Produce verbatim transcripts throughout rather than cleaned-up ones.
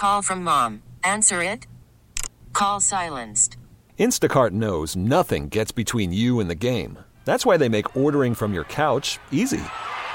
Call from mom. Answer it. Call silenced. Instacart knows nothing gets between you and the game. That's why they make ordering from your couch easy.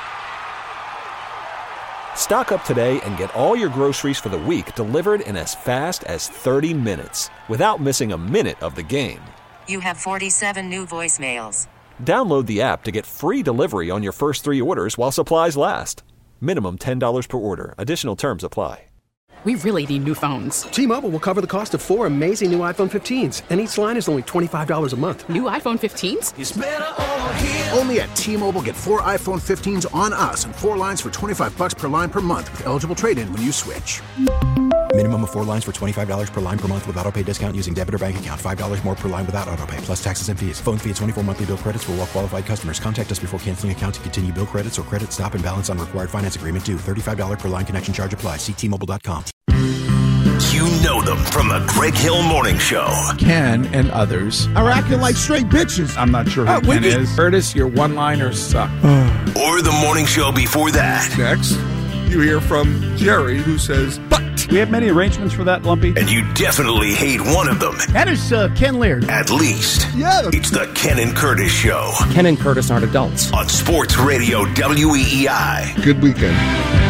Stock up today and get all your groceries for the week delivered in as fast as thirty minutes without missing a minute of the game. You have forty-seven new voicemails. Download the app to get free delivery on your first three orders while supplies last. Minimum ten dollars per order. Additional terms apply. We really need new phones. T-Mobile will cover the cost of four amazing new iPhone fifteens, and each line is only twenty-five dollars a month. New iPhone fifteens? It's better over here. Only at T-Mobile, get four iPhone fifteens on us and four lines for twenty-five bucks per line per month with eligible trade-in when you switch. Minimum of four lines for twenty-five dollars per line per month with autopay discount using debit or bank account. five dollars more per line without autopay, plus taxes and fees. Phone fee at twenty-four monthly bill credits for well-qualified customers. Contact us before canceling account to continue bill credits or credit stop and balance on required finance agreement due. thirty-five dollars per line connection charge applies. See T Mobile dot com. You know them from the Greg Hill Morning Show. Ken and others are acting like straight bitches. I'm not sure who uh, Ken is. Curtis, your one-liners suck. Or the morning show before that. Next, you hear from Jerry, who says, but. We have many arrangements for that, Lumpy. And you definitely hate one of them. That is uh, Ken Laird. At least. Yeah. It's the Ken and Curtis Show. Ken and Curtis aren't adults. On Sports Radio W E E I. Good weekend.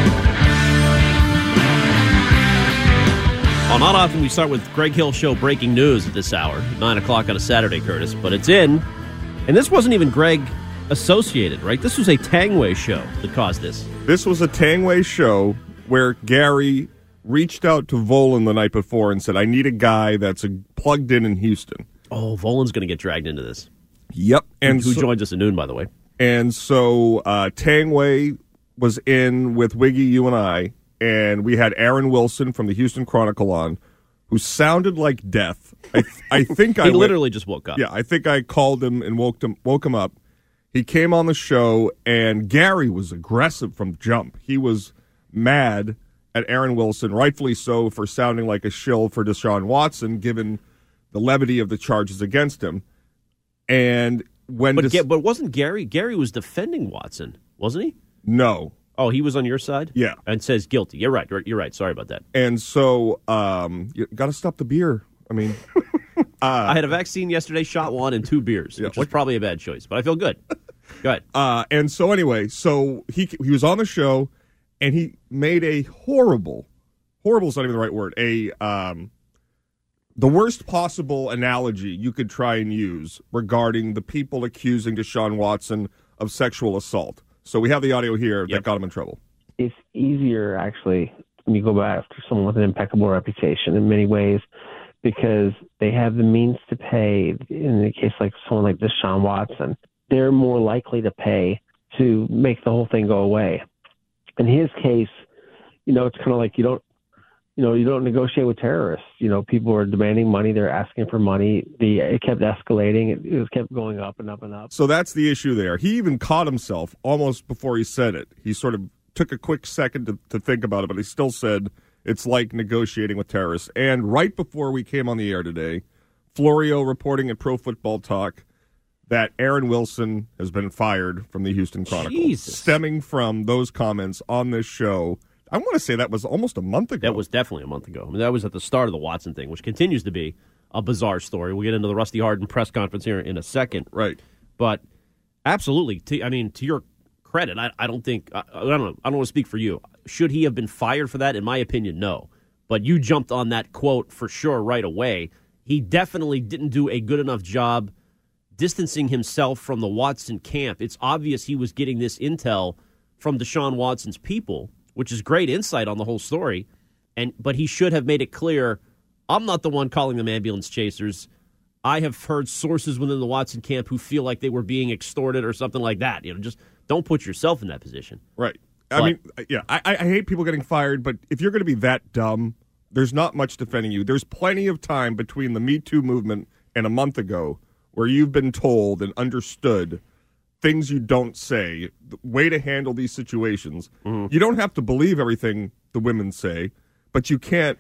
Well, not often we start with Greg Hill Show breaking news at this hour, nine o'clock on a Saturday, Curtis, but it's in. And this wasn't even Greg associated, right? This was a Tangway show that caused this. This was a Tangway show where Gary reached out to Volan the night before and said, I need a guy that's a, plugged in in Houston. Oh, Volan's going to get dragged into this. Yep. And Who so, joins us at noon, by the way. And so uh, Tangway was in with Wiggy, you and I, and we had Aaron Wilson from the Houston Chronicle on, who sounded like death. I, I think he I He literally went, just woke up. Yeah, I think I called him and woke him, woke him up. He came on the show, and Gary was aggressive from jump. He was mad at Aaron Wilson, rightfully so, for sounding like a shill for Deshaun Watson, given the levity of the charges against him. And when but, Des- but wasn't Gary? Gary was defending Watson, wasn't he? No. Oh, he was on your side? Yeah. And says guilty. You're right. You're right. Sorry about that. And so um, you got to stop the beer. I mean, uh, I had a vaccine yesterday, shot one, and two beers, yeah, which was probably a bad choice, but I feel good. Go ahead. Uh, and so anyway, so he he was on the show, and he made a horrible, horrible is not even the right word, a um, the worst possible analogy you could try and use regarding the people accusing Deshaun Watson of sexual assault. So we have the audio here yep. that got him in trouble. It's easier, actually, when you go after someone with an impeccable reputation in many ways, because they have the means to pay. In the case like someone like Deshaun Watson, they're more likely to pay to make the whole thing go away. In his case, you know, it's kind of like you don't, you know, you don't negotiate with terrorists. You know, people are demanding money. They're asking for money. The It kept escalating. It, it kept going up and up and up. So that's the issue there. He even caught himself almost before he said it. He sort of took a quick second to, to think about it, but he still said it's like negotiating with terrorists. And right before we came on the air today, Florio reporting at Pro Football Talk that Aaron Wilson has been fired from the Houston Chronicle, Jesus. stemming from those comments on this show. I want to say that was almost a month ago. That was definitely a month ago. I mean, that was at the start of the Watson thing, which continues to be a bizarre story. We'll get into the Rusty Hardin press conference here in a second. Right. But absolutely, to, I mean, to your credit, I, I don't think, I, I don't know, I don't want to speak for you. Should he have been fired for that? In my opinion, no. But you jumped on that quote for sure right away. He definitely didn't do a good enough job distancing himself from the Watson camp. It's obvious he was getting this intel from Deshaun Watson's people, which is great insight on the whole story. And but he should have made it clear, I'm not the one calling them ambulance chasers. I have heard sources within the Watson camp who feel like they were being extorted or something like that. You know, just don't put yourself in that position. Right. I but, mean, yeah, I, I hate people getting fired, but if you're going to be that dumb, there's not much defending you. There's plenty of time between the Me Too movement and a month ago where you've been told and understood things you don't say, the way to handle these situations. Mm-hmm. You don't have to believe everything the women say, but you can't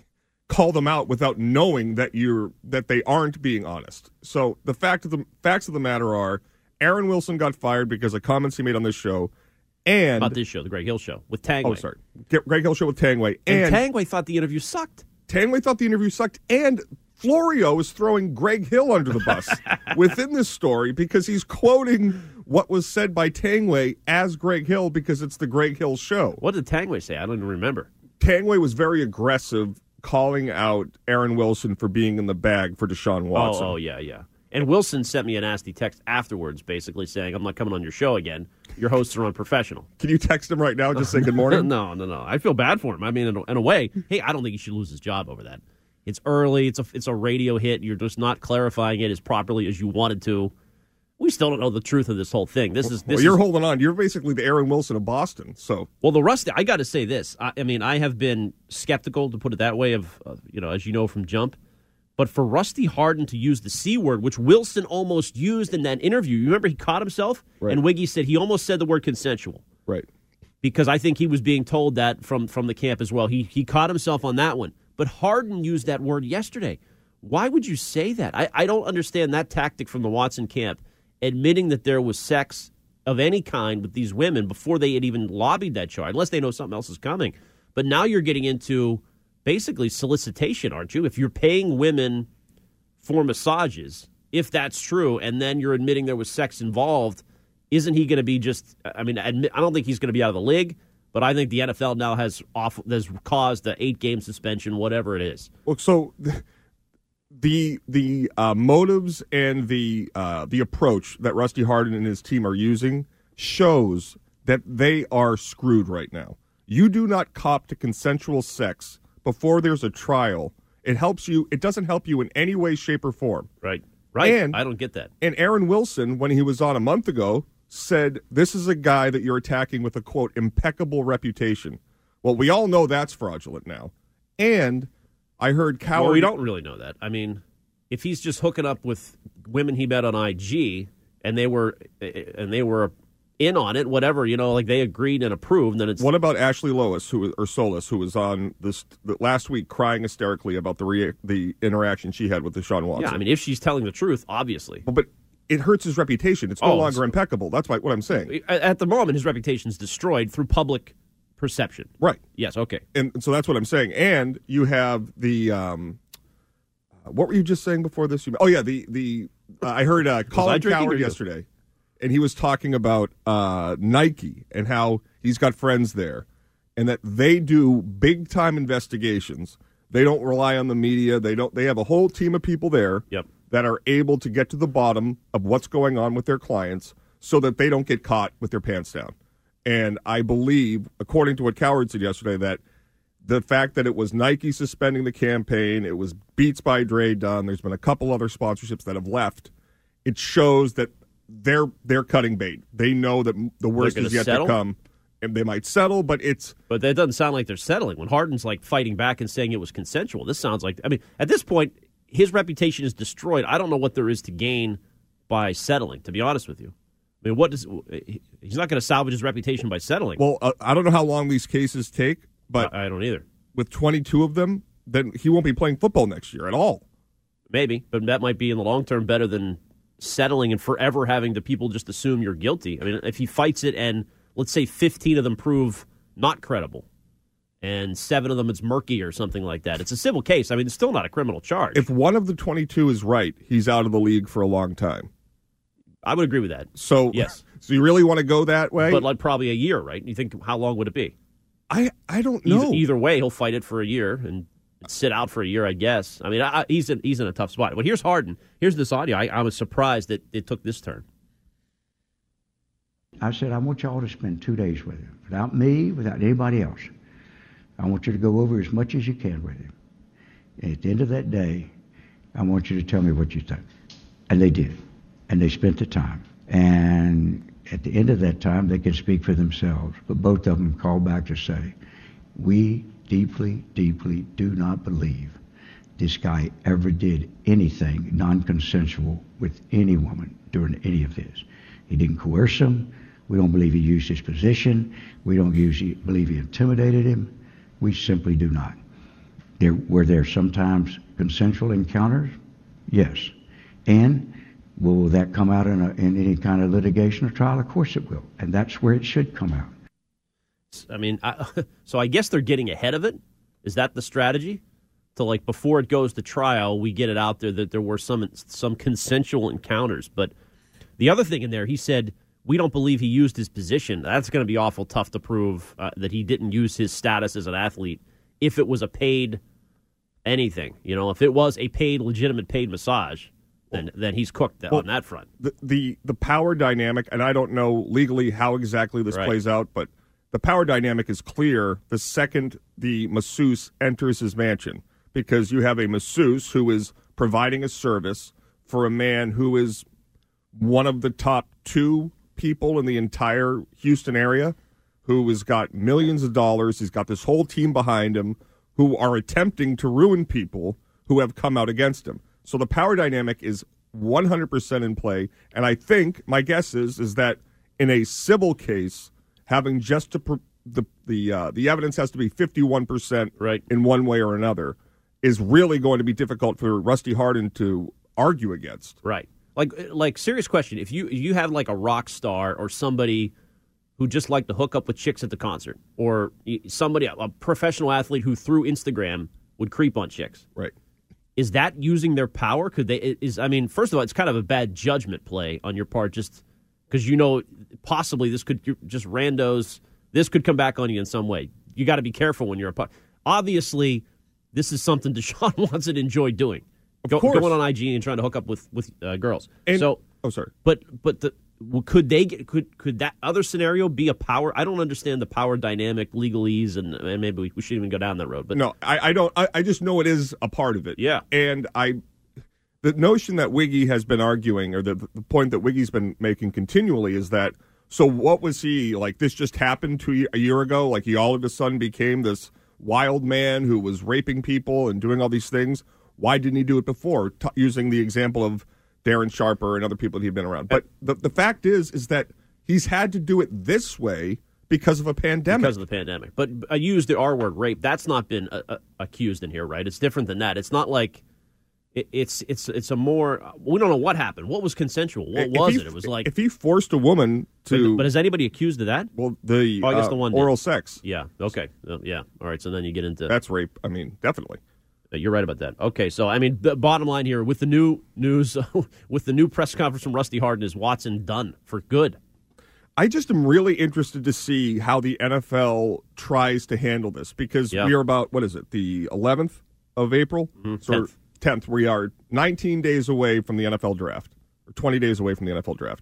call them out without knowing that you're that they aren't being honest. So the fact of the facts of the matter are, Aaron Wilson got fired because of comments he made on this show, And Not this show, the Greg Hill Show, with Tangway. Oh, sorry. Greg Hill Show with Tangway. And, And, Tangway thought the interview sucked. Tangway thought the interview sucked. And Florio is throwing Greg Hill under the bus within this story because he's quoting what was said by Tangway as Greg Hill because it's the Greg Hill Show. What did Tangway say? I don't even remember. Tangway was very aggressive, calling out Aaron Wilson for being in the bag for Deshaun Watson. Oh, oh yeah, yeah. And Wilson sent me a nasty text afterwards, basically saying, I'm not coming on your show again. Your hosts are unprofessional. Can you text him right now and just say good morning? no, no, no. I feel bad for him. I mean, in a, in a way, hey, I don't think he should lose his job over that. It's early. It's a, it's a radio hit. You're just not clarifying it as properly as you wanted to. We still don't know the truth of this whole thing. This is this well, you're is, holding on. You're basically the Aaron Wilson of Boston. So well, the Rusty. I got to say this. I, I mean, I have been skeptical, to put it that way, of uh, you know, as you know from Jump. But for Rusty Hardin to use the C word, which Wilson almost used in that interview, you remember he caught himself? Right. And Wiggy said he almost said the word consensual. Right. Because I think he was being told that from, from the camp as well. He he caught himself on that one. But Hardin used that word yesterday. Why would you say that? I, I don't understand that tactic from the Watson camp, admitting that there was sex of any kind with these women before they had even lobbied that charge, unless they know something else is coming. But now you're getting into basically solicitation, aren't you? If you're paying women for massages, if that's true, and then you're admitting there was sex involved, isn't he going to be just, I mean, admit, I don't think he's going to be out of the league, but I think the N F L now has off has caused the eight-game suspension, whatever it is. Well, so the the uh, motives and the uh, the approach that Rusty Hardin and his team are using shows that they are screwed right now. You do not cop to consensual sex before there's a trial. It helps you. It doesn't help you in any way, shape, or form. Right. Right. And, I don't get that. And Aaron Wilson, when he was on a month ago, said, this is a guy that you're attacking with a, quote, impeccable reputation. Well, we all know that's fraudulent now. And I heard Coward... Well, we don't really know that. I mean, if he's just hooking up with women he met on I G and they were and they were in on it, whatever, you know, like they agreed and approved, then it's... What about Ashley Lois, who or Solis, who was on this last week crying hysterically about the rea- the interaction she had with Deshaun Watson? Yeah, I mean, if she's telling the truth, obviously. Well, but it hurts his reputation. It's no Oh, longer it's- impeccable. That's what I'm saying. At the moment, his reputation is destroyed through public perception. Right. Yes, okay. And so that's what I'm saying. And you have the... Um, what were you just saying before this? Oh, yeah, the... the uh, I heard uh, Colin Coward yesterday. And he was talking about uh, Nike and how he's got friends there and that they do big-time investigations. They don't rely on the media. They don't. They have a whole team of people there yep. that are able to get to the bottom of what's going on with their clients so that they don't get caught with their pants down. And I believe, according to what Coward said yesterday, that the fact that it was Nike suspending the campaign, it was Beats by Dre done, there's been a couple other sponsorships that have left, it shows that They're they're cutting bait. They know that the worst is yet settle? to come, and they might settle. But it's but that doesn't sound like they're settling. When Harden's like fighting back and saying it was consensual, this sounds like. I mean, at this point, his reputation is destroyed. I don't know what there is to gain by settling. To be honest with you, I mean, what does he's not going to salvage his reputation by settling? Well, uh, I don't know how long these cases take, but I, I don't either. With twenty-two of them, then he won't be playing football next year at all. Maybe, but that might be in the long term better than settling and forever having the people just assume you're guilty. I mean, if he fights it and let's say fifteen of them prove not credible and seven of them it's murky or something like that, it's a civil case. I mean, it's still not a criminal charge. If one of the twenty-two is right, he's out of the league for a long time. I would agree with that. So, yes. So you really want to go that way? But like probably a year, right? You think how long would it be? I, I don't know. Either, either way, he'll fight it for a year and sit out for a year, I guess. I mean, I, he's in, he's in a tough spot. But here's Harden. Here's this audio. I, I was surprised that it took this turn. I said, I want y'all to spend two days with him, without me, without anybody else. I want you to go over as much as you can with him. And at the end of that day, I want you to tell me what you think. And they did. And they spent the time. And at the end of that time, they could speak for themselves. But both of them called back to say, we deeply, deeply do not believe this guy ever did anything non-consensual with any woman during any of this. He didn't coerce them. We don't believe he used his position. We don't usually believe he intimidated him. We simply do not. There, were there sometimes consensual encounters? Yes. And will that come out in, a, in any kind of litigation or trial? Of course it will. And that's where it should come out. I mean, I, so I guess they're getting ahead of it. Is that the strategy? To like before it goes to trial, we get it out there that there were some some consensual encounters. But the other thing in there, he said, we don't believe he used his position. That's going to be awful tough to prove uh, that he didn't use his status as an athlete if it was a paid anything. You know, if it was a paid, legitimate paid massage, then, then he's cooked well, on that front. The, the the power dynamic, and I don't know legally how exactly this right. plays out, but the power dynamic is clear the second the masseuse enters his mansion, because you have a masseuse who is providing a service for a man who is one of the top two people in the entire Houston area, who has got millions of dollars. He's got this whole team behind him who are attempting to ruin people who have come out against him. So the power dynamic is one hundred percent in play. And I think, my guess is, is that in a civil case, having just to pr- the the uh, the evidence has to be fifty-one percent right. in one way or another, is really going to be difficult for Rusty Hardin to argue against. Right. Like, like serious question. If you you have like a rock star or somebody who just liked to hook up with chicks at the concert, or somebody, a professional athlete who through Instagram would creep on chicks. Right. Is that using their power? Could they, is, I mean, first of all, it's kind of a bad judgment play on your part, just because, you know, possibly this could just randos, this could come back on you in some way. You got to be careful when you're a part. Obviously, this is something Deshaun Watson enjoyed doing. Of Go, course. Going on I G and trying to hook up with, with uh, girls. And, so, oh, sorry. But, but the, could they get, could could that other scenario be a power? I don't understand the power dynamic, legalese, and, and maybe we, we shouldn't even go down that road. But no, I, I don't. I, I just know it is a part of it. Yeah, and I, the notion that Wiggy has been arguing, or the the point that Wiggy's been making continually, is that so what was he like? This just happened two a year ago. Like he all of a sudden became this wild man who was raping people and doing all these things. Why didn't he do it before? T- using the example of Darren Sharper and other people that he'd been around. But the, the fact is, is that he's had to do it this way because of a pandemic. Because of the pandemic. But I used the R word, rape. That's not been uh, uh, accused in here, right? It's different than that. It's not like it, it's it's it's a more. We don't know what happened. What was consensual? What if was he, it? It was like if he forced a woman to. But, but is anybody accused of that? Well, the, oh, I guess uh, the one oral did. sex. Yeah. Okay. Uh, yeah. All right. So then you get into that's rape. I mean, definitely. You're right about that. Okay, so I mean, the bottom line here with the new news, with the new press conference from Rusty Hardin, is Watson done for good? I just am really interested to see how the N F L tries to handle this, because yeah. we are about, what is it, the eleventh of April? Mm-hmm. So tenth. tenth. We are nineteen days away from the N F L draft, or twenty days away from the N F L draft.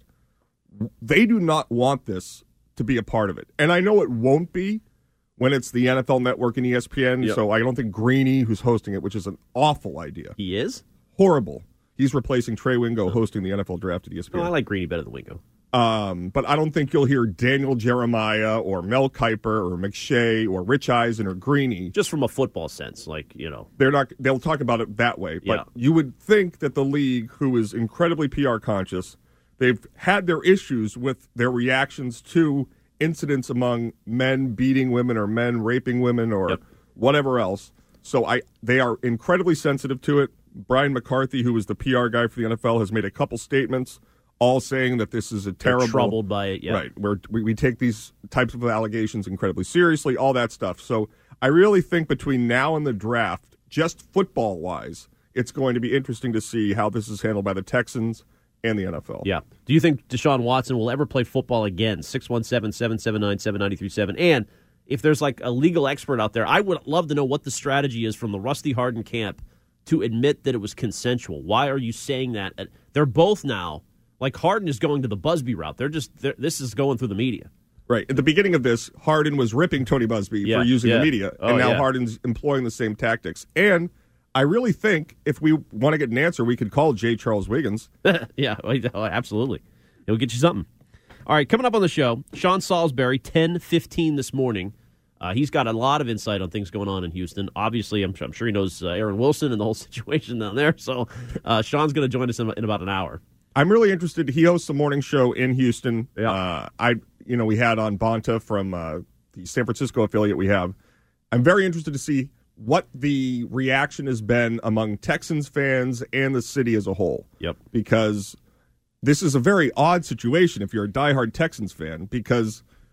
They do not want this to be a part of it. And I know it won't be when it's the N F L Network and E S P N, yep. so I don't think Greeny, who's hosting it, which is an awful idea. He is? Horrible. He's replacing Trey Wingo hosting the N F L draft at E S P N. Oh, I like Greeny better than Wingo. Um, but I don't think you'll hear Daniel Jeremiah or Mel Kiper or McShay or Rich Eisen or Greeny. Just from a football sense, like, you know. They're not, they'll talk about it that way. But yeah. you would think that the league, who is incredibly P R conscious, they've had their issues with their reactions to incidents among men beating women or men raping women or yep. whatever else. So I, they are incredibly sensitive to it. Brian McCarthy, who is the P R guy for the N F L, has made a couple statements, all saying that this is a terrible. They're troubled by it, yeah. Right. We're, we we take these types of allegations incredibly seriously, all that stuff. So I really think between now and the draft, just football wise, it's going to be interesting to see how this is handled by the Texans and the N F L. Yeah. Do you think Deshaun Watson will ever play football again? six one seven, seven seven nine, seven nine three seven. And if there's like a legal expert out there, I would love to know what the strategy is from the Rusty Hardin camp to admit that it was consensual. Why are you saying that? They're both now, like Hardin is going to the Busby route. They're just, they're, this is going through the media. Right. At the beginning of this, Hardin was ripping Tony Busby yeah, for using yeah. the media. Oh, and now yeah. Hardin's employing the same tactics. And I really think if we want to get an answer, we could call J. Charles Wiggins. yeah, absolutely. It'll get you something. All right, coming up on the show, Sean Salisbury, ten fifteen this morning. Uh, he's got a lot of insight on things going on in Houston. Obviously, I'm, I'm sure he knows uh, Aaron Wilson and the whole situation down there. So uh, Sean's going to join us in, in about an hour. I'm really interested. He hosts a morning show in Houston. Yeah. Uh, I, you know, we had on Bonta from uh, the San Francisco affiliate we have. I'm very interested to see what the reaction has been among Texans fans and the city as a whole. Yep. Because this is a very odd situation if you're a diehard Texans fan, because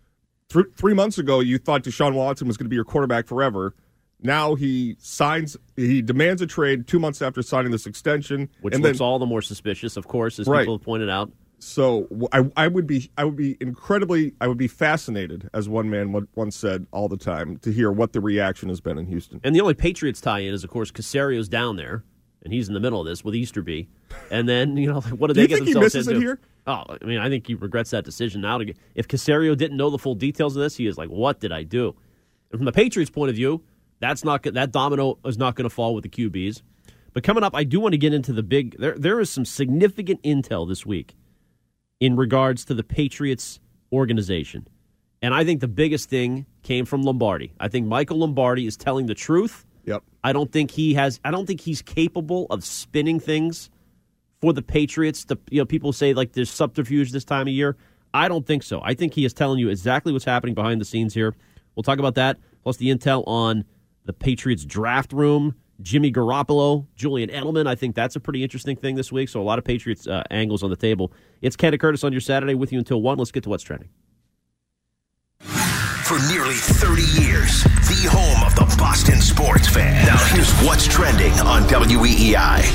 th- three months ago, you thought Deshaun Watson was going to be your quarterback forever. Now he signs, he demands a trade two months after signing this extension, which and looks then, all the more suspicious, of course, as right. people have pointed out. So I, I would be, I would be incredibly, I would be fascinated, as one man once said all the time, to hear what the reaction has been in Houston. And the only Patriots tie-in is, of course, Casario's down there, and he's in the middle of this with Easterby. And then, you know, what do, do they get themselves into? Do you think he misses into? it here? Oh, I mean, I think he regrets that decision now. To get, if Casario didn't know the full details of this, he is like, what did I do? And from the Patriots' point of view, that's not that domino is not going to fall with the Q Bs. But coming up, I do want to get into the big. There, there is some significant intel this week in regards to the Patriots organization, and I think the biggest thing came from Lombardi. I think Michael Lombardi is telling the truth. Yep. I don't think he has. I don't think he's capable of spinning things for the Patriots. To, you know, people say like there's subterfuge this time of year. I don't think so. I think he is telling you exactly what's happening behind the scenes here. We'll talk about that, plus the intel on the Patriots draft room, Jimmy Garoppolo, Julian Edelman. I think that's a pretty interesting thing this week. So a lot of Patriots uh, angles on the table. It's Ken and Curtis on your Saturday with you until one. Let's get to what's trending. For nearly thirty years, the home of the Boston sports fan. Now here's what's trending on W E E I.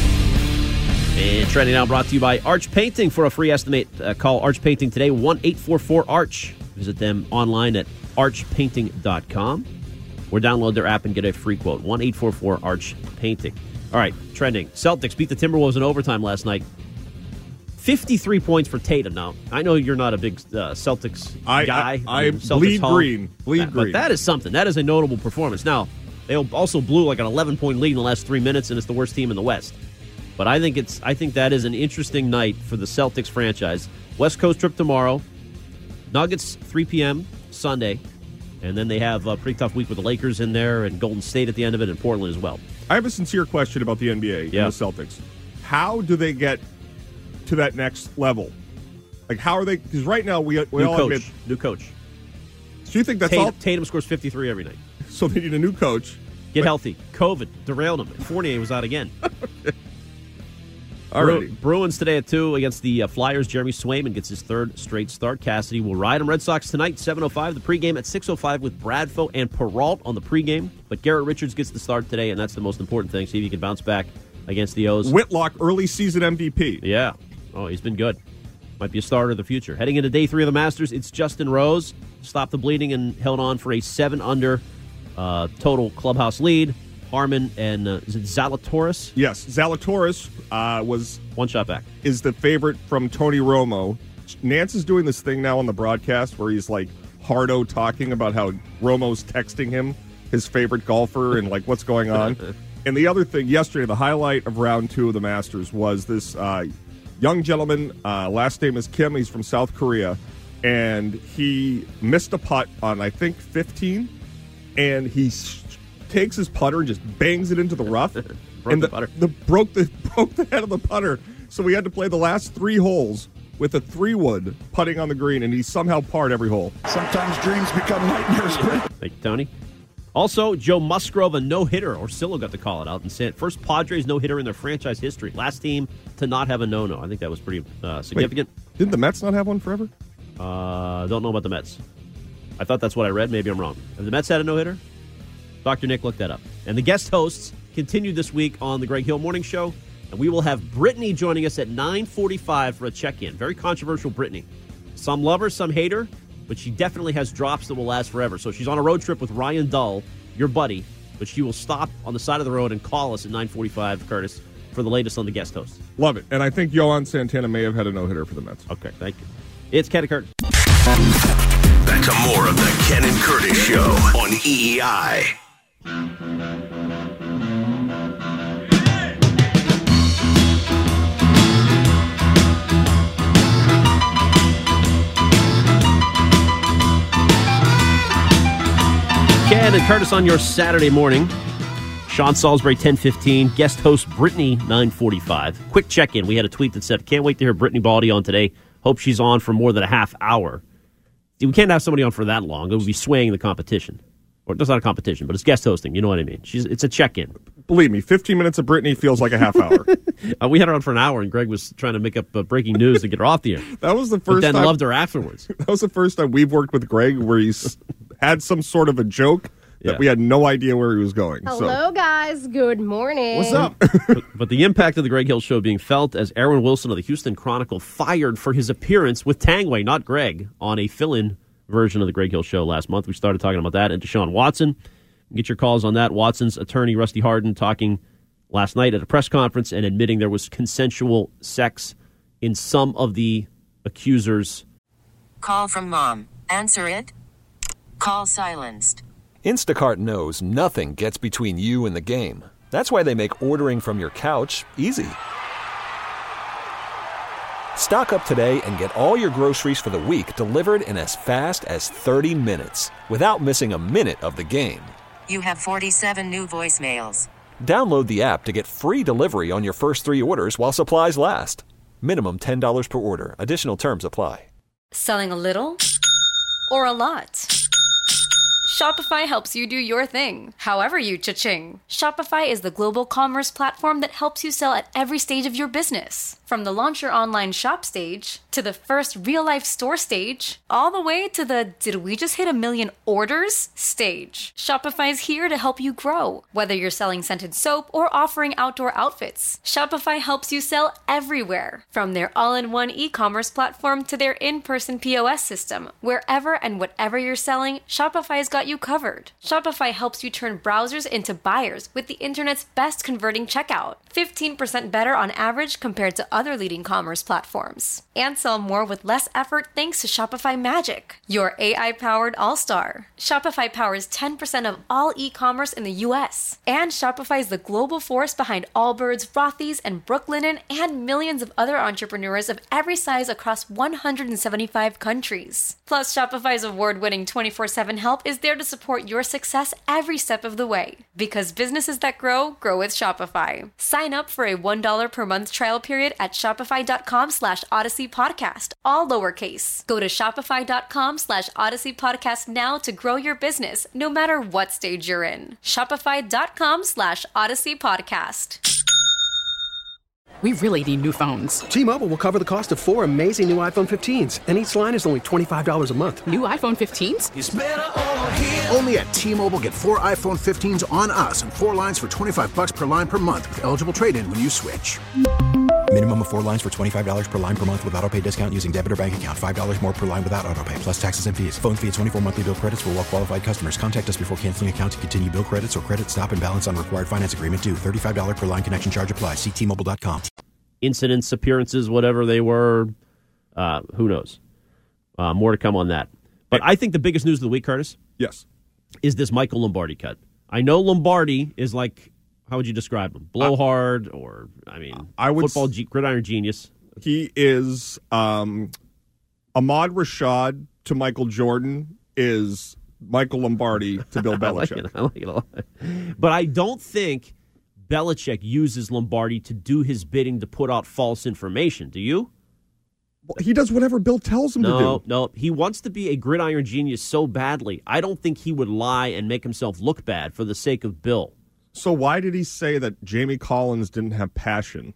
And trending now brought to you by Arch Painting. For a free estimate, uh, call Arch Painting today, one eight four four ARCH. Visit them online at arch painting dot com. Or download their app and get a free quote. one eight four four ARCH Painting. All right, trending. Celtics beat the Timberwolves in overtime last night. fifty-three points for Tatum. Now, I know you're not a big uh, Celtics I, guy. I, I, I bleed home. green. Bleed that, green. But that is something. That is a notable performance. Now, they also blew like an eleven-point lead in the last three minutes, and it's the worst team in the West. But I think it's. I think that is an interesting night for the Celtics franchise. West Coast trip tomorrow. Nuggets, three p.m. Sunday. And then they have a pretty tough week with the Lakers in there and Golden State at the end of it and Portland as well. I have a sincere question about the N B A yeah. and the Celtics. How do they get to that next level? Like, how are they? Because right now we, we new all coach. admit. New coach. So you think that's Tatum, all? Tatum scores fifty-three every night. So they need a new coach. Get but, healthy. COVID derailed him. Fournier was out again. Okay. All Bru- right. Bruins today at two against the uh, Flyers. Jeremy Swayman gets his third straight start. Cassidy will ride him. Red Sox tonight, seven oh five. The pregame at six oh five with Bradfo and Peralt on the pregame. But Garrett Richards gets the start today, and that's the most important thing. See if he can bounce back against the O's. Whitlock, early season M V P. Yeah. Oh, he's been good. Might be a starter of the future. Heading into day three of the Masters, it's Justin Rose. Stopped the bleeding and held on for a seven under uh, total clubhouse lead. Harman and uh, is it Zalatoris? Yes, Zalatoris uh, was one shot back. Is the favorite from Tony Romo. Nance is doing this thing now on the broadcast where he's like hardo talking about how Romo's texting him his favorite golfer and like what's going on. And the other thing, yesterday, the highlight of round two of the Masters was this uh, young gentleman. Uh, last name is Kim. He's from South Korea, and he missed a putt on I think fifteen, and he takes his putter and just bangs it into the rough. broke and the, the putter. The broke the broke the head of the putter. So we had to play the last three holes with a three wood putting on the green, and he somehow parred every hole. Sometimes dreams become nightmares. Thank you, Tony. Also, Joe Musgrove, a no-hitter. Orsillo got to call it out and said first Padres no-hitter in their franchise history. Last team to not have a no-no. I think that was pretty uh, significant. Wait, didn't the Mets not have one forever? Uh, don't know about the Mets. I thought that's what I read. Maybe I'm wrong. Have the Mets had a no-hitter? Doctor Nick looked that up. And the guest hosts continued this week on the Greg Hill Morning Show. And we will have Brittany joining us at nine forty-five for a check-in. Very controversial Brittany. Some love her, some hate her, but she definitely has drops that will last forever. So she's on a road trip with Ryan Dull, your buddy, but she will stop on the side of the road and call us at nine forty-five, Curtis, for the latest on the guest hosts. Love it. And I think Yohan Santana may have had a no-hitter for the Mets. Okay, thank you. It's Ken and Curtis. Back to more of the Ken and Curtis Show on E E I. Ken and Curtis on your Saturday morning. Sean Salisbury, ten fifteen. Guest host Brittany, nine forty-five. Quick check-in. We had a tweet that said, can't wait to hear Brittany Baldy on today. Hope she's on for more than a half hour. We can't have somebody on for that long. It would be swaying the competition. Or that's not a competition, but it's guest hosting. You know what I mean? She's It's a check-in. Believe me, fifteen minutes of Brittany feels like a half hour. uh, we had her on for an hour, and Greg was trying to make up uh, breaking news to get her off the air. That was the first but then time. loved her afterwards. That was the first time we've worked with Greg where he's had some sort of a joke that Yeah. we had no idea where he was going. Hello, so. guys. Good morning. What's up? but, but the impact of the Greg Hill Show being felt as Aaron Wilson of the Houston Chronicle fired for his appearance with Tangway, not Greg, on a fill-in version of the Greg Hill Show last month. We started talking about that. And Deshaun Watson, get your calls on that. Watson's attorney, Rusty Hardin, talking last night at a press conference and admitting there was consensual sex in some of the accusers. Call from mom. Answer it. Call silenced. Instacart knows nothing gets between you and the game. That's why they make ordering from your couch easy. Stock up today and get all your groceries for the week delivered in as fast as thirty minutes without missing a minute of the game. You have forty-seven new voicemails. Download the app to get free delivery on your first three orders while supplies last. Minimum ten dollars per order. Additional terms apply. Selling a little or a lot? Shopify helps you do your thing, however you cha-ching. Shopify is the global commerce platform that helps you sell at every stage of your business. From the launch your online shop stage, to the first real-life store stage, all the way to the did we just hit a million orders stage. Shopify's here to help you grow. Whether you're selling scented soap or offering outdoor outfits, Shopify helps you sell everywhere. From their all-in-one e-commerce platform to their in-person P O S system, wherever and whatever you're selling, Shopify's got you covered. Shopify helps you turn browsers into buyers with the internet's best converting checkout. fifteen percent better on average compared to other leading commerce platforms. And sell more with less effort thanks to Shopify Magic, your A I-powered all-star. Shopify powers ten percent of all e-commerce in the U S. And Shopify is the global force behind Allbirds, Rothy's, and Brooklinen, and millions of other entrepreneurs of every size across one hundred seventy-five countries. Plus, Shopify's award-winning twenty-four seven help is there to support your success every step of the way. Because businesses that grow, grow with Shopify. Sign up for a one dollar per month trial period at shopify.com slash Odyssey Podcast, all lowercase. Go to shopify.com slash Odyssey Podcast now to grow your business, no matter what stage you're in. Shopify.com slash Odyssey Podcast. We really need new phones. T-Mobile will cover the cost of four amazing new iPhone fifteens, and each line is only twenty-five dollars a month. New iPhone fifteens? It's better over here. Only at T-Mobile, get four iPhone fifteens on us and four lines for twenty-five bucks per line per month with eligible trade-in when you switch. Minimum of four lines for twenty-five dollars per line per month with autopay discount using debit or bank account. five dollars more per line without autopay, plus taxes and fees. Phone fee at twenty-four monthly bill credits for well-qualified customers. Contact us before canceling account to continue bill credits or credit stop and balance on required finance agreement due. thirty-five dollars per line connection charge applies. See T Mobile dot com. Incidents, appearances, whatever they were, uh, who knows? Uh, more to come on that. But I think the biggest news of the week, Curtis, yes, is this Michael Lombardi cut. I know Lombardi is like, how would you describe him? Blowhard, or I mean, I would football g- gridiron genius. He is um, Ahmad Rashad to Michael Jordan is Michael Lombardi to Bill Belichick. I like it, I like it a lot. But I don't think Belichick uses Lombardi to do his bidding to put out false information. Do you? Well, he does whatever Bill tells him no, to do. No, no. He wants to be a gridiron genius so badly. I don't think he would lie and make himself look bad for the sake of Bill. So why did he say that Jamie Collins didn't have passion?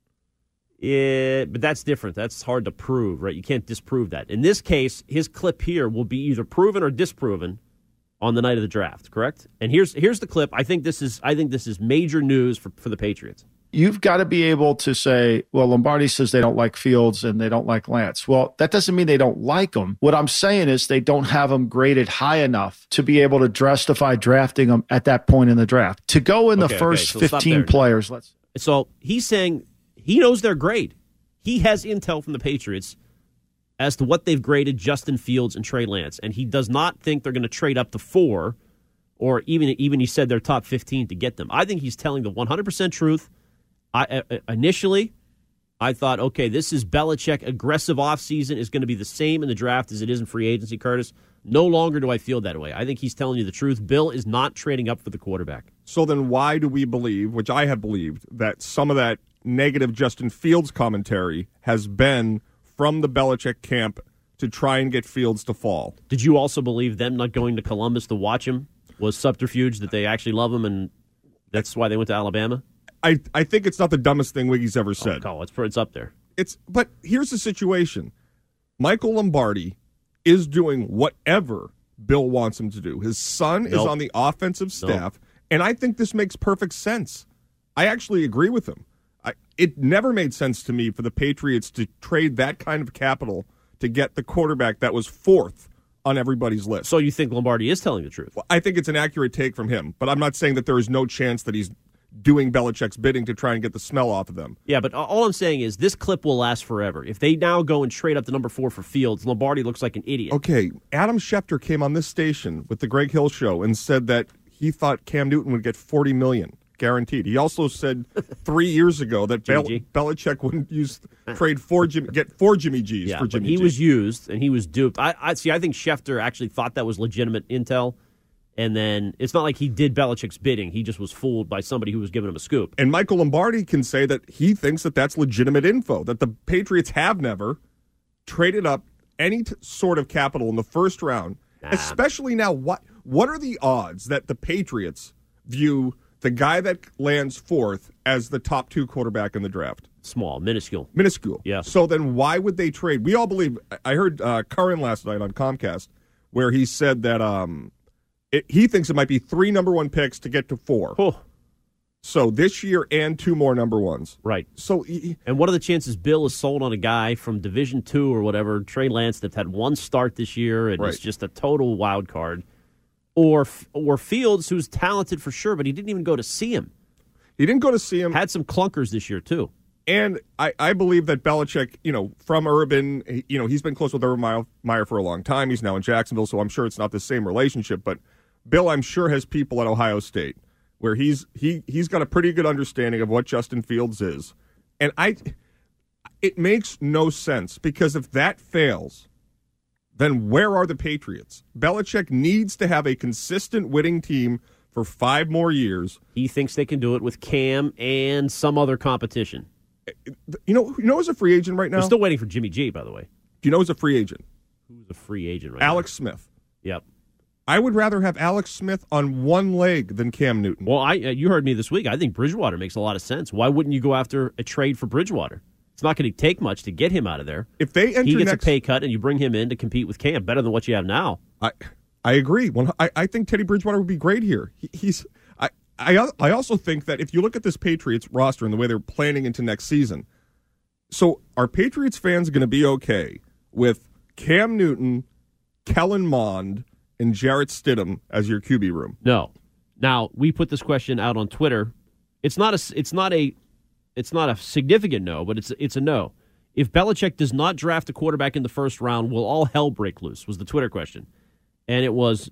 It, but that's different. That's hard to prove, right? You can't disprove that. In this case, his clip here will be either proven or disproven on the night of the draft, correct? And here's here's the clip. I think this is I think this is major news for, for the Patriots. You've got to be able to say, well, Lombardi says they don't like Fields and they don't like Lance. Well, that doesn't mean they don't like them. What I'm saying is they don't have them graded high enough to be able to justify drafting them at that point in the draft. To go in the okay, first okay, so fifteen players, let's. So he's saying he knows their grade. He has intel from the Patriots as to what they've graded Justin Fields and Trey Lance, and he does not think they're going to trade up to four, or even even he said they're top fifteen to get them. I think he's telling the one hundred percent truth. I uh, initially, I thought, okay, this is Belichick. Aggressive offseason is going to be the same in the draft as it is in free agency, Curtis. No longer do I feel that way. I think he's telling you the truth. Bill is not trading up for the quarterback. So then why do we believe, which I have believed, that some of that negative Justin Fields commentary has been from the Belichick camp to try and get Fields to fall? Did you also believe them not going to Columbus to watch him was subterfuge, that they actually love him and That's why they went to Alabama? I, I think it's not the dumbest thing Wiggy's ever said. Oh, it's, it's up there. It's But here's the situation. Michael Lombardi is doing whatever Bill wants him to do. His son nope. is on the offensive staff, nope. and I think this makes perfect sense. I actually agree with him. I, it never made sense to me for the Patriots to trade that kind of capital to get the quarterback that was fourth on everybody's list. So you think Lombardi is telling the truth? Well, I think it's an accurate take from him, but I'm not saying that there is no chance that he's doing Belichick's bidding to try and get the smell off of them. Yeah, but all I'm saying is this clip will last forever. If they now go and trade up to number four for Fields, Lombardi looks like an idiot. Okay, Adam Schefter came on this station with the Greg Hill Show and said that he thought Cam Newton would get forty million dollars guaranteed. He also said three years ago that Bel- Belichick wouldn't use trade for Jimmy, get four Jimmy G's yeah, for Jimmy but he G. was used and he was duped. I, I see. I think Schefter actually thought that was legitimate intel. And then it's not like he did Belichick's bidding. He just was fooled by somebody who was giving him a scoop. And Michael Lombardi can say that he thinks that that's legitimate info, that the Patriots have never traded up any t- sort of capital in the first round, nah. especially now. What what are the odds that the Patriots view the guy that lands fourth as the top two quarterback in the draft? Small, minuscule. Minuscule. Yeah. So then why would they trade? We all believe, I heard uh, Curran last night on Comcast where he said that um, – It, he thinks it might be three number one picks to get to four. Oh. So this year and two more number ones. Right. So, he, and what are the chances Bill is sold on a guy from Division Two or whatever, Trey Lance, that's had one start this year and right. is just a total wild card, or or Fields, who's talented for sure, but he didn't even go to see him. He didn't go to see him. Had some clunkers this year too. And I, I believe that Belichick, you know, from Urban, you know, he's been close with Urban Meyer for a long time. He's now in Jacksonville, so I'm sure it's not the same relationship, but Bill, I'm sure, has people at Ohio State where he's he he's got a pretty good understanding of what Justin Fields is. And I it makes no sense because if that fails, then where are the Patriots? Belichick needs to have a consistent winning team for five more years. He thinks they can do it with Cam and some other competition. You know, you know who's a free agent right now? We're still waiting for Jimmy G, by the way. Do you know who's a free agent? Who's a free agent right Alex now? Smith. Yep. I would rather have Alex Smith on one leg than Cam Newton. Well, I uh, you heard me this week. I think Bridgewater makes a lot of sense. Why wouldn't you go after a trade for Bridgewater? It's not going to take much to get him out of there. If they enter he gets next, a pay cut and you bring him in to compete with Cam, better than what you have now. I I agree. Well, I, I think Teddy Bridgewater would be great here. He, he's I, I I also think that if you look at this Patriots roster and the way they're planning into next season, so are Patriots fans going to be okay with Cam Newton, Kellen Mond, and Jarrett Stidham as your Q B room? No. Now, we put this question out on Twitter. It's not a it's not a it's not a significant no, but it's it's a no. If Belichick does not draft a quarterback in the first round, will all hell break loose? Was the Twitter question. And it was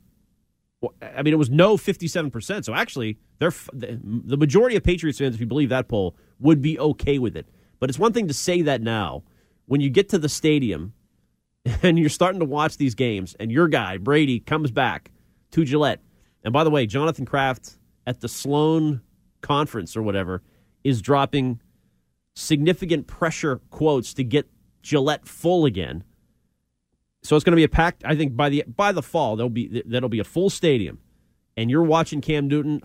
I mean, it was no fifty-seven percent. So actually, they're the majority of Patriots fans, if you believe that poll, would be okay with it. But it's one thing to say that now. When you get to the stadium and you're starting to watch these games, and your guy, Brady, comes back to Gillette. And by the way, Jonathan Kraft at the Sloan conference or whatever is dropping significant pressure quotes to get Gillette full again. So it's going to be a packed, I think by the by the fall, there'll be that'll be a full stadium. And you're watching Cam Newton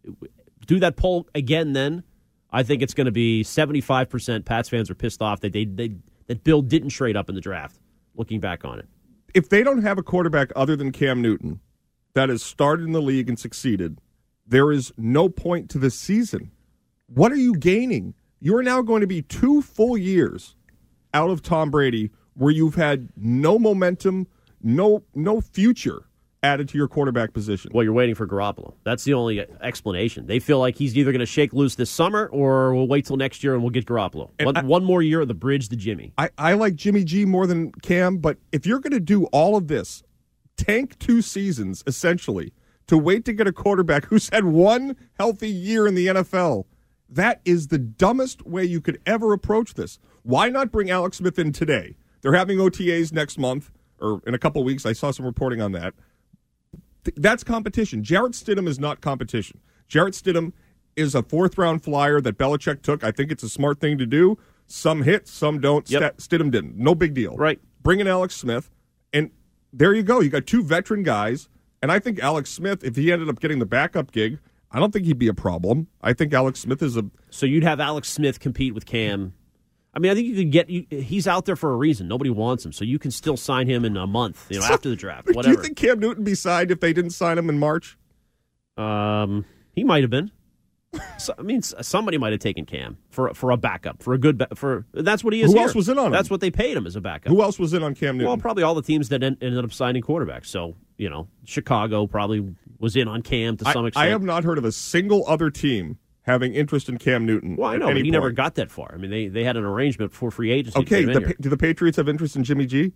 do that poll again then. I think it's going to be seventy-five percent Pats fans are pissed off that they, they that Bill didn't trade up in the draft. Looking back on it, if they don't have a quarterback other than Cam Newton that has started in the league and succeeded, there is no point to this season. What are you gaining? You are now going to be two full years out of Tom Brady where you've had no momentum, no no future added to your quarterback position. Well, you're waiting for Garoppolo. That's the only explanation. They feel like he's either going to shake loose this summer or we'll wait till next year and we'll get Garoppolo. One, I, one more year of the bridge to Jimmy. I, I like Jimmy G more than Cam, but if you're going to do all of this, tank two seasons, essentially, to wait to get a quarterback who's had one healthy year in the N F L, that is the dumbest way you could ever approach this. Why not bring Alex Smith in today? They're having O T As next month, or in a couple weeks. I saw some reporting on that. That's competition. Jarrett Stidham is not competition. Jarrett Stidham is a fourth-round flyer that Belichick took. I think it's a smart thing to do. Some hit, some don't. Yep. St- Stidham didn't. No big deal. Right. Bring in Alex Smith, and there you go. You got two veteran guys, and I think Alex Smith, if he ended up getting the backup gig, I don't think he'd be a problem. I think Alex Smith is a... So you'd have Alex Smith compete with Cam. I mean, I think you could get... You, he's out there for a reason. Nobody wants him, so you can still sign him in a month, you know, so, after the draft, whatever. Do you think Cam Newton be signed if they didn't sign him in March? Um, He might have been. So, I mean, somebody might have taken Cam for for a backup, for a good ba- for that's what he is. Who here. else was in on him? That's what they paid him as a backup. Who else was in on Cam Newton? Well, probably all the teams that en- ended up signing quarterbacks. So, you know, Chicago probably was in on Cam to some I, extent. I have not heard of a single other team having interest in Cam Newton. Well, I know, but he point. never got that far. I mean, they, they had an arrangement for free agency. Okay, to the, do the Patriots have interest in Jimmy G?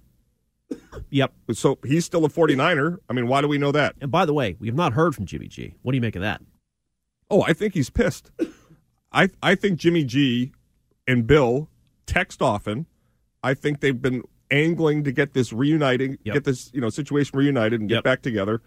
Yep. So he's still a forty-niner. I mean, why do we know that? And by the way, we have not heard from Jimmy G. What do you make of that? Oh, I think he's pissed. I I think Jimmy G and Bill text often. I think they've been angling to get this reuniting, yep. get this you know situation reunited and get yep. back together.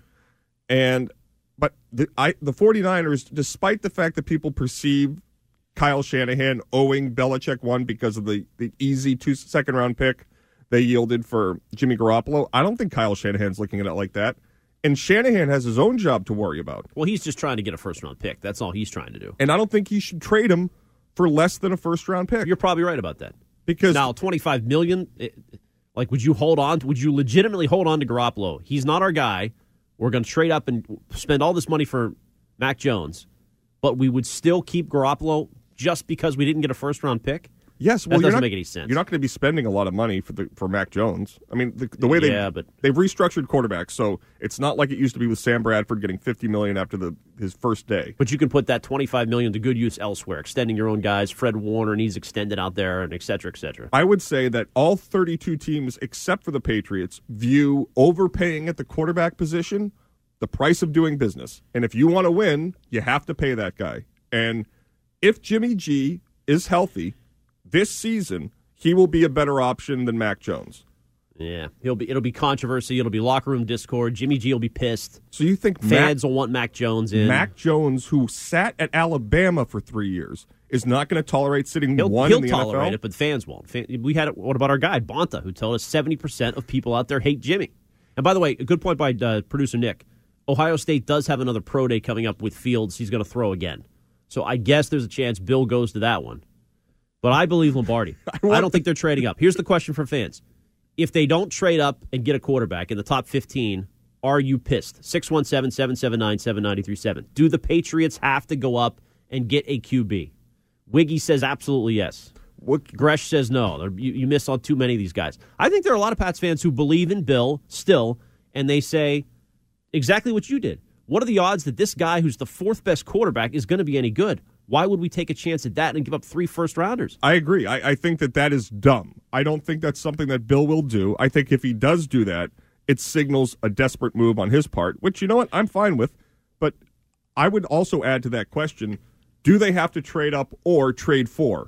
And but the I the forty-niners, despite the fact that people perceive Kyle Shanahan owing Belichick one because of the, the easy two second round pick they yielded for Jimmy Garoppolo, I don't think Kyle Shanahan's looking at it like that. And Shanahan has his own job to worry about. Well, he's just trying to get a first-round pick. That's all he's trying to do. And I don't think he should trade him for less than a first-round pick. You're probably right about that. Because now, twenty-five million dollars, like, would you hold on? Would you legitimately hold on to Garoppolo? He's not our guy. We're going to trade up and spend all this money for Mac Jones, but we would still keep Garoppolo just because we didn't get a first-round pick? Yes, well, that doesn't not, make any sense. You're not going to be spending a lot of money for the for Mac Jones. I mean, the, the way they yeah, but, they've restructured quarterbacks, so it's not like it used to be with Sam Bradford getting fifty million dollars after the his first day. But you can put that twenty-five million dollars to good use elsewhere, extending your own guys. Fred Warner needs extended out there, and et cetera, et cetera. I would say that all thirty-two teams, except for the Patriots, view overpaying at the quarterback position the price of doing business. And if you want to win, you have to pay that guy. And if Jimmy G is healthy this season, he will be a better option than Mac Jones. Yeah, he'll be. It'll be controversy. It'll be locker room discord. Jimmy G will be pissed. So you think fans Mac, will want Mac Jones in? Mac Jones, who sat at Alabama for three years, is not going to tolerate sitting he'll, one he'll in the tolerate N F L? it, but fans won't. We had it, what about our guy Bonta, who told us seventy percent of people out there hate Jimmy? And by the way, a good point by uh, producer Nick. Ohio State does have another pro day coming up with Fields. He's going to throw again, so I guess there's a chance Bill goes to that one. But I believe Lombardi. I, I don't think they're trading up. Here's the question for fans. If they don't trade up and get a quarterback in the top fifteen, are you pissed? six one seven, seven seven nine, seven nine three seven. Do the Patriots have to go up and get a Q B? Wiggy says absolutely yes. What? Gresh says no. You, you miss on too many of these guys. I think there are a lot of Pats fans who believe in Bill still, and they say exactly what you did. What are the odds that this guy who's the fourth best quarterback is going to be any good? Why would we take a chance at that and give up three first-rounders? I agree. I, I think that that is dumb. I don't think that's something that Bill will do. I think if he does do that, it signals a desperate move on his part, which, you know what, I'm fine with. But I would also add to that question, do they have to trade up or trade for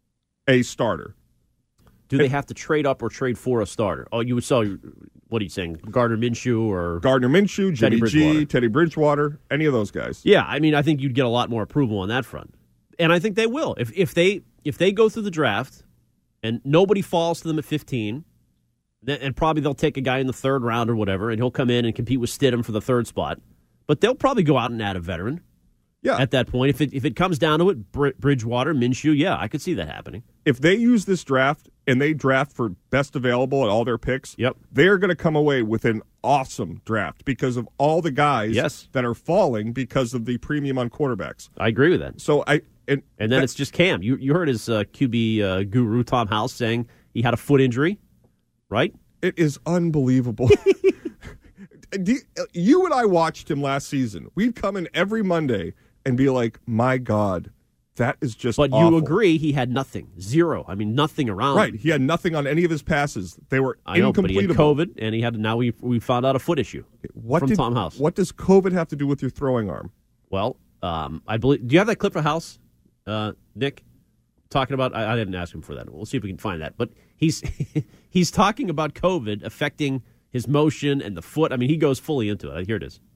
a starter? Do they have to trade up or trade for a starter? Oh, you would sell, what are you saying, Gardner Minshew or... Gardner Minshew, Jimmy G, Teddy Bridgewater, any of those guys. Yeah, I mean, I think you'd get a lot more approval on that front. And I think they will. If if they if they go through the draft and nobody falls to them at fifteen, then, and probably they'll take a guy in the third round or whatever, and he'll come in and compete with Stidham for the third spot. But they'll probably go out and add a veteran. Yeah. At that point, if it if it comes down to it, Bridgewater, Minshew, yeah, I could see that happening. If they use this draft and they draft for best available at all their picks, yep. they're going to come away with an awesome draft because of all the guys yes. that are falling because of the premium on quarterbacks. I agree with that. So I and, and then it's just Cam. You you heard his uh, Q B uh, guru Tom House saying he had a foot injury, right? It is unbelievable. You and I watched him last season. We'd come in every Monday and be like, my God, that is just But awful. You agree he had nothing. Zero. I mean, nothing around Right. him. He had nothing on any of his passes. They were I know, but he had incompletable. COVID, and he had now we we found out a foot issue what from did, Tom House. What does COVID have to do with your throwing arm? Well, um, I believe. Do you have that clip for House, uh, Nick? Talking about, I, I didn't ask him for that. We'll see if we can find that. But he's he's talking about COVID affecting his motion and the foot. I mean, he goes fully into it. Here it is.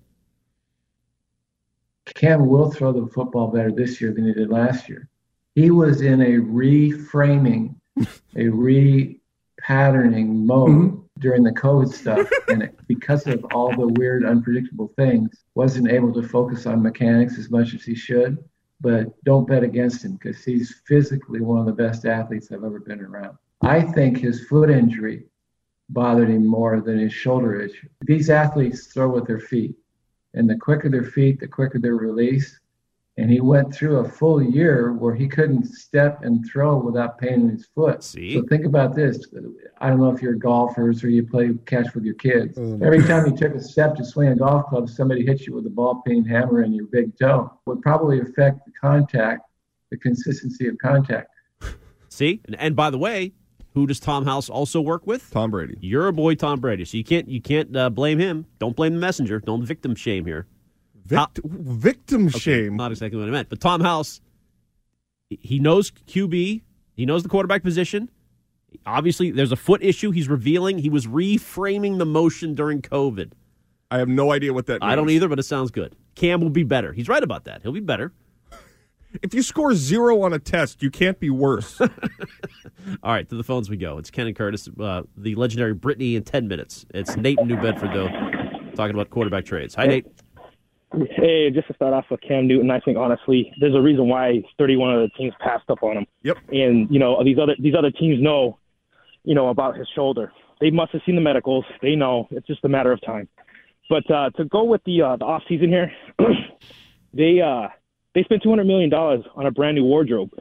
Cam will throw the football better this year than he did last year. He was in a reframing, a patterning mode mm-hmm. during the COVID stuff, and it, because of all the weird, unpredictable things, wasn't able to focus on mechanics as much as he should. But don't bet against him because he's physically one of the best athletes I've ever been around. I think his foot injury bothered him more than his shoulder issue. These athletes throw with their feet, and the quicker their feet, the quicker their release. And he went through a full year where he couldn't step and throw without paining his foot. See? So think about this. I don't know if you're golfers or you play catch with your kids. Mm. Every time you took a step to swing a golf club, somebody hit you with a ball peen hammer in your big toe. Would probably affect the contact, the consistency of contact. See? And, and by the way, who does Tom House also work with? Tom Brady. You're a boy, Tom Brady. So you can't you can't uh, blame him. Don't blame the messenger. Don't victim shame here. Vict- victim okay, shame. Not exactly what I meant. But Tom House, he knows Q B. He knows the quarterback position. Obviously, there's a foot issue he's revealing. He was reframing the motion during COVID. I have no idea what that means. I don't either, but it sounds good. Cam will be better. He's right about that. He'll be better. If you score zero on a test, you can't be worse. All right, to the phones we go. It's Ken and Curtis, uh, the legendary Brittany in ten minutes. It's Nate in New Bedford, though, talking about quarterback trades. Hi, Nate. Hey, just to start off with Cam Newton, I think honestly, there's a reason why thirty-one of the teams passed up on him. Yep. And you know these other these other teams know, you know about his shoulder. They must have seen the medicals. They know it's just a matter of time. But uh, to go with the uh, the off season here, they uh, they spent two hundred million dollars on a brand new wardrobe,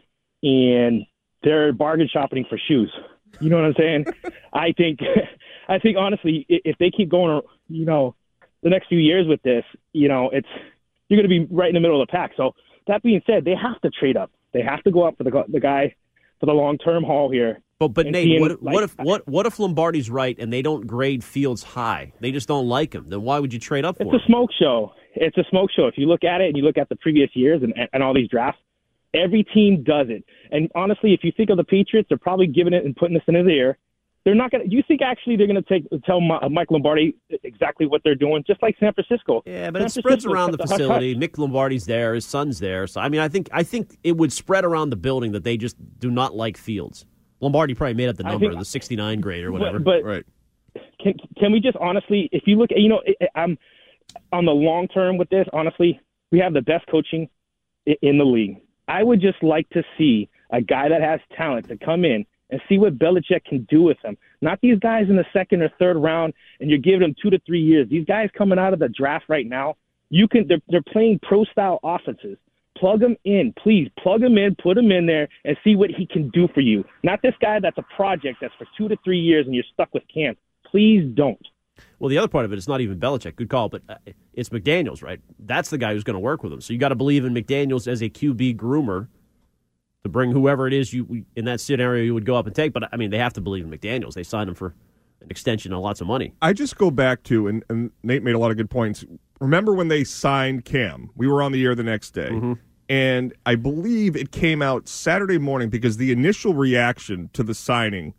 and they're bargain shopping for shoes. You know what I'm saying? I think I think honestly, if they keep going, you know. the next few years with this, you know, it's you're going to be right in the middle of the pack. So that being said, they have to trade up. They have to go up for the the guy for the long term haul here. But but Nate, him, what, like, what if what what if Lombardi's right and they don't grade Fields high? They just don't like him. Then why would you trade up for it's him? It's a smoke show. It's a smoke show. If you look at it and you look at the previous years and, and all these drafts, every team does it. And honestly, if you think of the Patriots, they're probably giving it and putting this in his ear. They're not going to. You think actually they're going to take tell Mike Lombardi exactly what they're doing, just like San Francisco? Yeah, but San it spreads Francisco around the the facility. Mick Lombardi's there, his son's there. So I mean, I think I think it would spread around the building that they just do not like Fields. Lombardi probably made up the number, think, the sixty-nine grade or whatever. But, but right. Can can we just honestly, if you look, you know, I'm on the long term with this. Honestly, we have the best coaching in the league. I would just like to see a guy that has talent to come in and see what Belichick can do with them. Not these guys in the second or third round, and you're giving them two to three years. These guys coming out of the draft right now, you can they're, they're playing pro-style offenses. Plug them in. Please, plug them in, put them in there, and see what he can do for you. Not this guy that's a project that's for two to three years and you're stuck with Cam. Please don't. Well, the other part of it is not even Belichick. Good call, but it's McDaniels, right? That's the guy who's going to work with him. So you got to believe in McDaniels as a Q B groomer to bring whoever it is you in that scenario you would go up and take. But, I mean, they have to believe in McDaniels. They signed him for an extension and lots of money. I just go back to, and, and Nate made a lot of good points. Remember when they signed Cam? We were on the air the next day. Mm-hmm. And I believe it came out Saturday morning because the initial reaction to the signing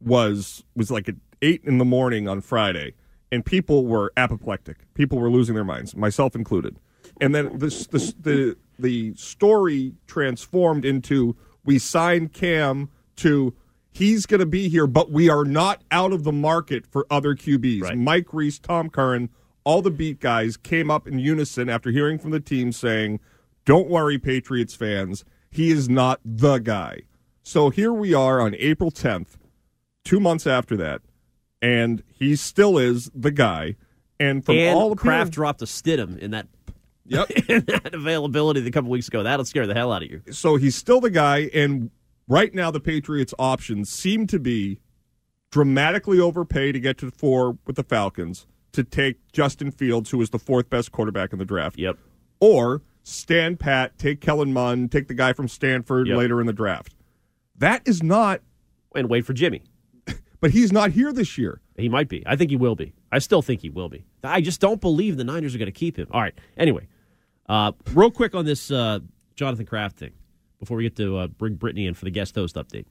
was was like at eight in the morning on Friday. And people were apoplectic. People were losing their minds, myself included. And then this, this, the the story transformed into we signed Cam to he's going to be here, but we are not out of the market for other Q Bs. Right. Mike Reese, Tom Curran, all the beat guys came up in unison after hearing from the team saying, don't worry, Patriots fans, he is not the guy. So here we are on April tenth, two months after that, and he still is the guy. And from and all the Kraft people, dropped a Stidham in that Yep. in that availability a couple weeks ago. That'll scare the hell out of you. So he's still the guy, and right now the Patriots' options seem to be dramatically overpay to get to four with the Falcons to take Justin Fields, who is the fourth best quarterback in the draft. Yep. Or stand pat, take Kellen Mond, take the guy from Stanford yep. later in the draft. That is not... And wait for Jimmy. But he's not here this year. He might be. I think he will be. I still think he will be. I just don't believe the Niners are going to keep him. All right. Anyway, uh, real quick on this uh, Jonathan Kraft thing before we get to uh, bring Brittany in for the guest host update.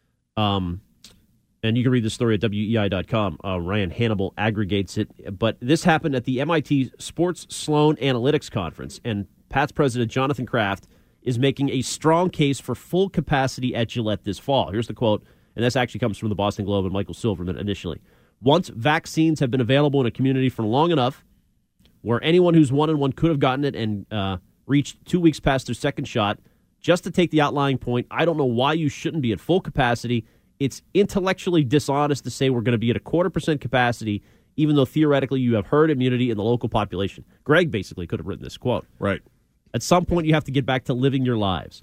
Um, and you can read the story at W E I dot com. Uh, Ryan Hannibal aggregates it. But this happened at the M I T Sports Sloan Analytics Conference, and Pat's president, Jonathan Kraft, is making a strong case for full capacity at Gillette this fall. Here's the quote. And this actually comes from the Boston Globe and Michael Silverman initially. Once vaccines have been available in a community for long enough where anyone who's one and one could have gotten it and uh, reached two weeks past their second shot, just to take the outlying point, I don't know why you shouldn't be at full capacity. It's intellectually dishonest to say we're going to be at a quarter percent capacity, even though theoretically you have herd immunity in the local population. Greg basically could have written this quote. Right. At some point, you have to get back to living your lives.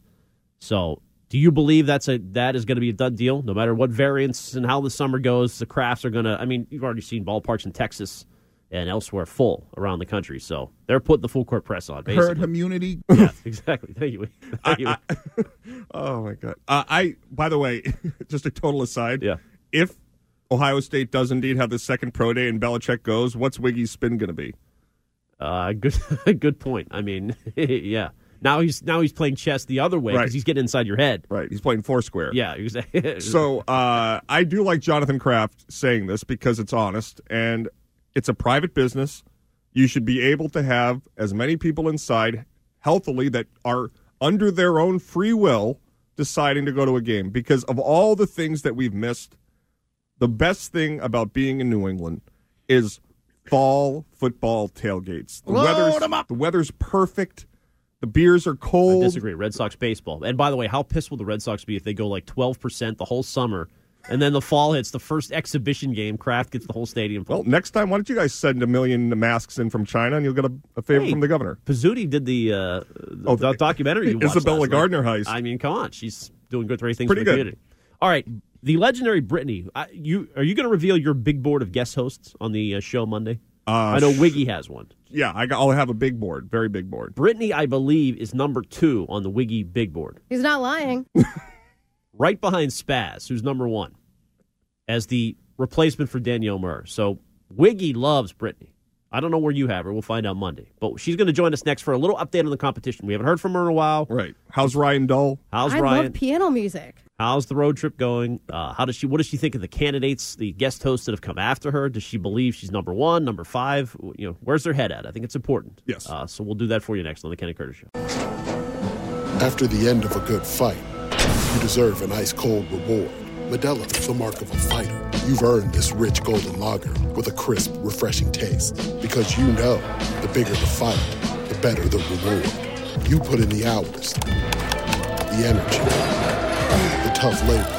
So do you believe that's a that is going to be a done deal? No matter what variants and how the summer goes, the crafts are going to, I mean, you've already seen ballparks in Texas and elsewhere full around the country. So they're putting the full court press on, basically. Herd immunity. Yeah, exactly. Thank you. Thank you. I, I, oh, my God. Uh, I, by the way, just a total aside. Yeah. If Ohio State does indeed have the second pro day and Belichick goes, what's Wiggy's spin going to be? Uh, good good point. I mean, yeah. Now he's now he's playing chess the other way because Right. he's getting inside your head. Right. He's playing Foursquare. Yeah. Exactly. So uh, I do like Jonathan Kraft saying this because it's honest and it's a private business. You should be able to have as many people inside healthily that are under their own free will deciding to go to a game. Because of all the things that we've missed, the best thing about being in New England is fall football tailgates. The Load weather's, 'em up. the weather's perfect. The beers are cold. I disagree. Red Sox baseball. And by the way, how pissed will the Red Sox be if they go like twelve percent the whole summer, and then the fall hits the first exhibition game, Kraft gets the whole stadium full? Well, next time, why don't you guys send a million masks in from China, and you'll get a, a favor Hey, from the governor. Pizzuti did the, uh, the Oh, the documentary you watched Isabella last night. Gardner heist. I mean, come on. She's doing good, great things Pretty for the good. community. All right. The legendary Brittany. I, you Are you going to reveal your big board of guest hosts on the uh, show Monday? Uh, I know Wiggy has one. Yeah, I got, I'll have a big board, very big board. Brittany, I believe, is number two on the Wiggy big board, He's not lying. right behind Spaz, who's number one, as the replacement for Danielle Murr. So Wiggy loves Brittany. I don't know where you have her. We'll find out Monday. But she's going to join us next for a little update on the competition. We haven't heard from her in a while. Right. How's Ryan Dull? How's I Ryan? love piano music. How's the road trip going? Uh, how does she? What does she think of the candidates, the guest hosts that have come after her? Does she believe she's number one, number five? You know, where's their head at? I think it's important. Yes. Uh, so we'll do that for you next on the Ken and Curtis Show. After the end of a good fight, you deserve an ice-cold reward. Modelo is the mark of a fighter. You've earned this rich golden lager with a crisp, refreshing taste. Because you know, the bigger the fight, the better the reward. You put in the hours, the energy, the tough labor.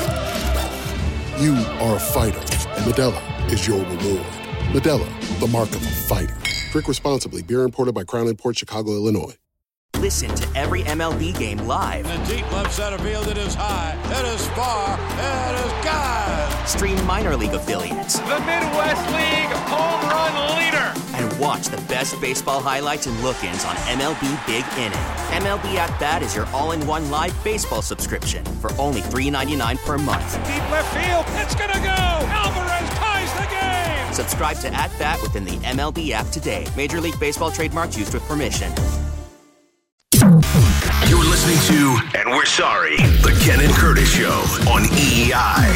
You are a fighter, and Modelo is your reward. Modelo, the mark of a fighter. Drink responsibly. Beer imported by Crown Imports, Chicago, Illinois. Listen to every M L B game live. In the deep left center field, it is high, it is far, it is gone. Stream minor league affiliates. The Midwest League home run leader. And watch the best baseball highlights and look-ins on M L B Big Inning. M L B At Bat is your all-in-one live baseball subscription for only three ninety-nine per month. Deep left field, it's gonna go. Alvarez ties the game. Subscribe to At Bat within the M L B app today. Major League Baseball trademarks used with permission. You're listening to, and we're sorry, the Ken and Curtis Show on E E I.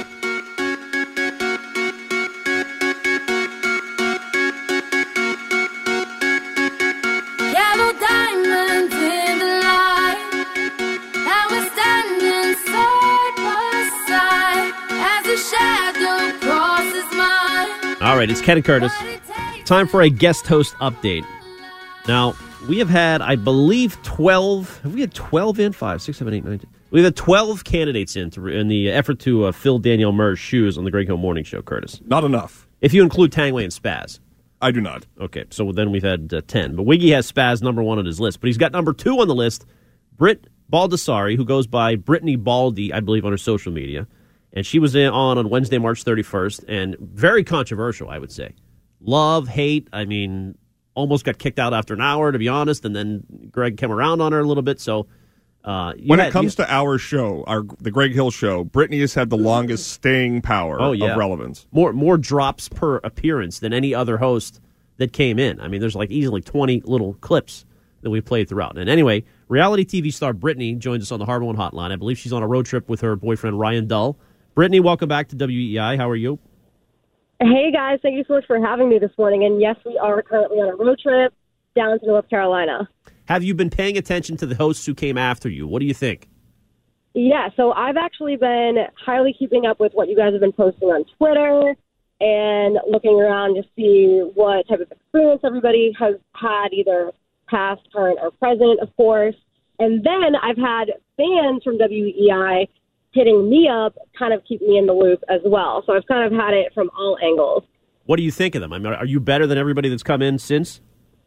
Yellow diamonds in the light, and we're standing side by side as a shadow crosses mine. All right, it's Ken and Curtis. Time for a guest host update. Now, we have had, I believe, twelve. Have we had twelve in? Five, six, seven, eight, nine, ten. We've had twelve candidates in to, in the effort to uh, fill Danielle Murr's shoes on the Greg Hill Morning Show, Curtis. Not enough. If you include Tangway and Spaz. I do not. Okay, so then we've had uh, ten. But Wiggy has Spaz number one on his list. But he's got number two on the list, Britt Baldessari, who goes by Brittany Baldy, I believe, on her social media. And she was in, on on Wednesday, March thirty-first, and very controversial, I would say. Love, hate, I mean, almost got kicked out after an hour, to be honest, and then Greg came around on her a little bit, so... Uh, when had, it comes you, to our show, our the Greg Hill Show, Brittany has had the longest staying power oh, yeah. of relevance. More more drops per appearance than any other host that came in. I mean, there's like easily twenty little clips that we played throughout. And anyway, reality T V star Brittany joins us on the Harbor One Hotline. I believe she's on a road trip with her boyfriend, Ryan Dull. Brittany, welcome back to W E I. How are you? Hey, guys. Thank you so much for having me this morning. And yes, we are currently on a road trip down to North Carolina. Have you been paying attention to the hosts who came after you? What do you think? Yeah, so I've actually been highly keeping up with what you guys have been posting on Twitter and looking around to see what type of experience everybody has had, either past, current, or present, of course. And then I've had fans from W E I hitting me up, kind of keep me in the loop as well. So I've kind of had it from all angles. What do you think of them? I mean, are you better than everybody that's come in since?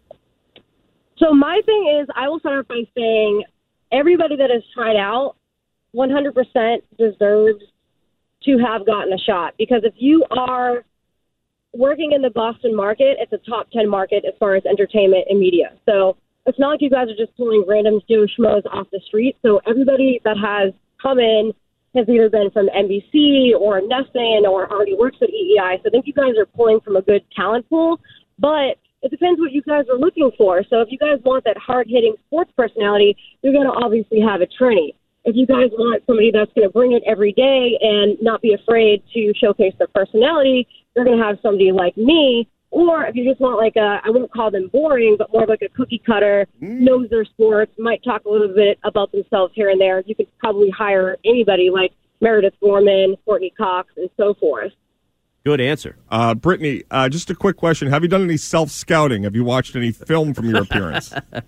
So my thing is, I will start off by saying everybody that has tried out one hundred percent deserves to have gotten a shot. Because if you are working in the Boston market, it's a top ten market as far as entertainment and media. So it's not like you guys are just pulling random Joe Schmoes off the street. So everybody that has come in has either been from N B C or Nesson or already works at E E I. So I think you guys are pulling from a good talent pool. But it depends what you guys are looking for. So if you guys want that hard-hitting sports personality, you're going to obviously have a Trini. If you guys want somebody that's going to bring it every day and not be afraid to showcase their personality, you're going to have somebody like me. Or if you just want like a, I wouldn't call them boring, but more of like a cookie cutter, knows their sports, might talk a little bit about themselves here and there, you could probably hire anybody like Meredith Gorman, Courtney Cox, and so forth. Good answer. Uh, Brittany, uh, just a quick question. Have you done any self-scouting? Have you watched any film from your appearance?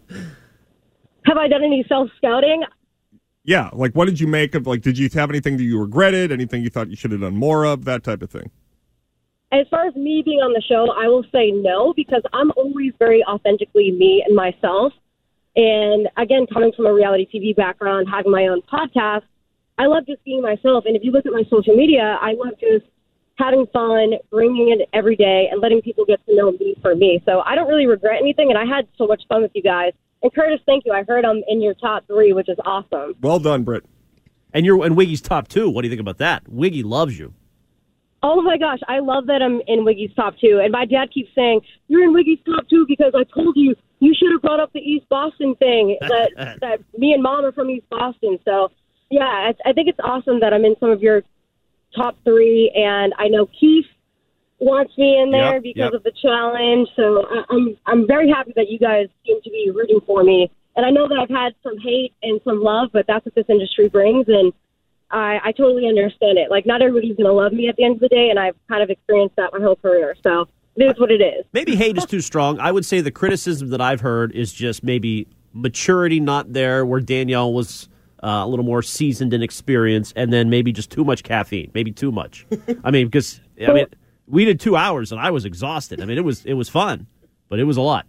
Have I done any self-scouting? Yeah, like what did you make of, like, did you have anything that you regretted, anything you thought you should have done more of, that type of thing? As far as me being on the show, I will say no, because I'm always very authentically me and myself. And again, coming from a reality T V background, having my own podcast, I love just being myself. And if you look at my social media, I love just having fun, bringing it every day, and letting people get to know me for me. So I don't really regret anything, and I had so much fun with you guys. And Curtis, thank you. I heard I'm in your top three, which is awesome. Well done, Britt. And you're and Wiggy's top two. What do you think about that? Wiggy loves you. Oh, my gosh. I love that I'm in Wiggy's top two. And my dad keeps saying, you're in Wiggy's top two because I told you you should have brought up the East Boston thing, that, that me and Mom are from East Boston. So, yeah, I, I think it's awesome that I'm in some of your top three. And I know Keith wants me in there yep, because yep. of the challenge. So I, I'm I'm very happy that you guys seem to be rooting for me. And I know that I've had some hate and some love, but that's what this industry brings. And I, I totally understand it. Like, not everybody's going to love me at the end of the day, and I've kind of experienced that my whole career. So it is what it is. Maybe hate is too strong. I would say the criticism that I've heard is just maybe maturity not there, where Danielle was uh, a little more seasoned in experience, and then maybe just too much caffeine, maybe too much. I mean, because I mean, we did two hours, and I was exhausted. I mean, it was it was fun, but it was a lot.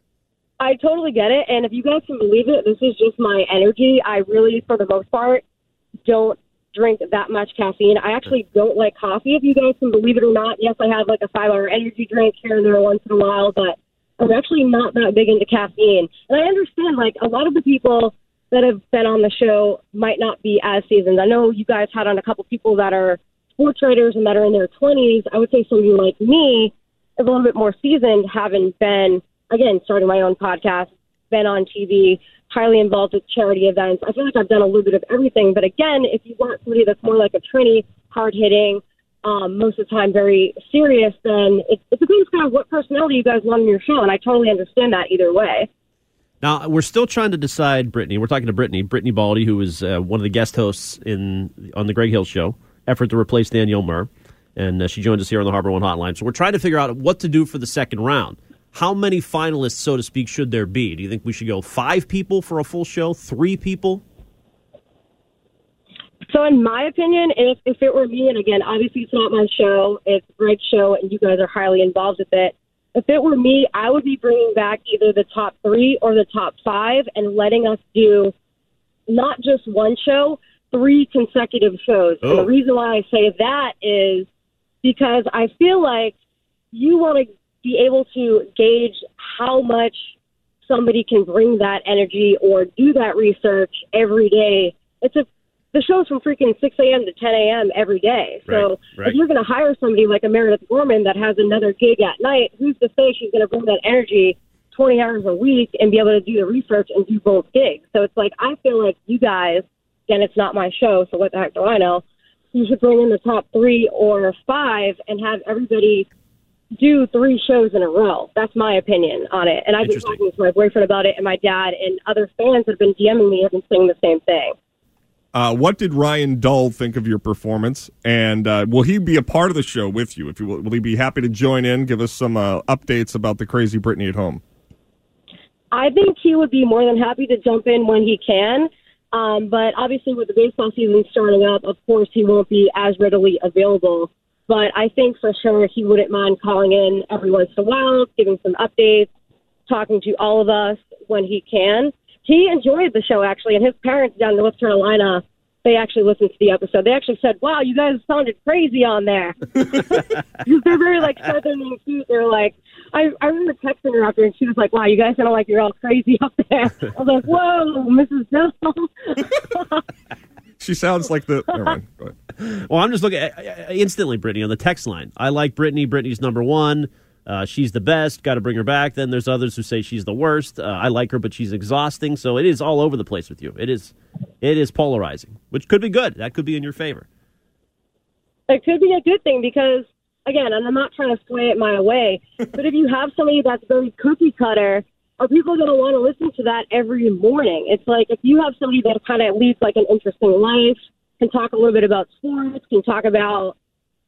I totally get it, and if you guys can believe it, this is just my energy. I really, for the most part, don't drink that much caffeine. I actually don't like coffee, if you guys can believe it or not. Yes, I have like a five-hour energy drink here and there once in a while, but I'm actually not that big into caffeine. And I understand, like, a lot of the people that have been on the show might not be as seasoned. I know you guys had on a couple people that are sports writers and that are in their twenties. I would say somebody like me is a little bit more seasoned, having been, again, starting my own podcast, been on T V, highly involved with charity events. I feel like I've done a little bit of everything. But again, if you want somebody that's more like a Trini, hard-hitting, um, most of the time very serious, then it, it depends kind of what personality you guys want on your show. And I totally understand that either way. Now, we're still trying to decide, Brittany. We're talking to Brittany, Brittany Baldy, who is uh, one of the guest hosts in on the Greg Hill Show, effort to replace Danielle Murr. And uh, she joins us here on the Harbor One Hotline. So we're trying to figure out what to do for the second round. How many finalists, so to speak, should there be? Do you think we should go five people for a full show, three people? So in my opinion, if, if it were me, and again, obviously it's not my show, it's Greg's show, and you guys are highly involved with it. If it were me, I would be bringing back either the top three or the top five and letting us do not just one show, three consecutive shows. Oh. And the reason why I say that is because I feel like you want to be able to gauge how much somebody can bring that energy or do that research every day. It's a the show's from freaking six a.m. to ten a.m. every day. So right, right. if you're going to hire somebody like a Meredith Gorman that has another gig at night, who's to say she's going to bring that energy twenty hours a week and be able to do the research and do both gigs? So it's like, I feel like you guys, again, it's not my show, so what the heck do I know? You should bring in the top three or five and have everybody do three shows in a row. That's my opinion on it. And I've been talking to my boyfriend about it, and my dad and other fans that have been DMing me have been saying the same thing. Uh, what did Ryan Dull think of your performance? And uh, will he be a part of the show with you? If you will, will he be happy to join in, give us some uh, updates about the crazy Brittany at home? I think he would be more than happy to jump in when he can. Um, but obviously with the baseball season starting up, of course he won't be as readily available. But I think for sure he wouldn't mind calling in every once in a while, giving some updates, talking to all of us when he can. He enjoyed the show, actually, and his parents down in North Carolina, they actually listened to the episode. They actually said, wow, you guys sounded crazy on there. They're very, like, southern and cute. They're like, I, I remember texting her after, and she was like, wow, you guys sound like you're all crazy up there. I was like, whoa, Missus Dill. She sounds like the... Never mind. Go ahead. Well, I'm just looking at, instantly, Brittany, on the text line. I like Brittany. Brittany's number one. Uh, she's the best. Got to bring her back. Then there's others who say she's the worst. Uh, I like her, but she's exhausting. So it is all over the place with you. It is, it is polarizing, which could be good. That could be in your favor. It could be a good thing because, again, and I'm not trying to sway it my way, but if you have somebody that's very cookie cutter, are people going to want to listen to that every morning? It's like if you have somebody that kind of leads like an interesting life, can talk a little bit about sports, can talk about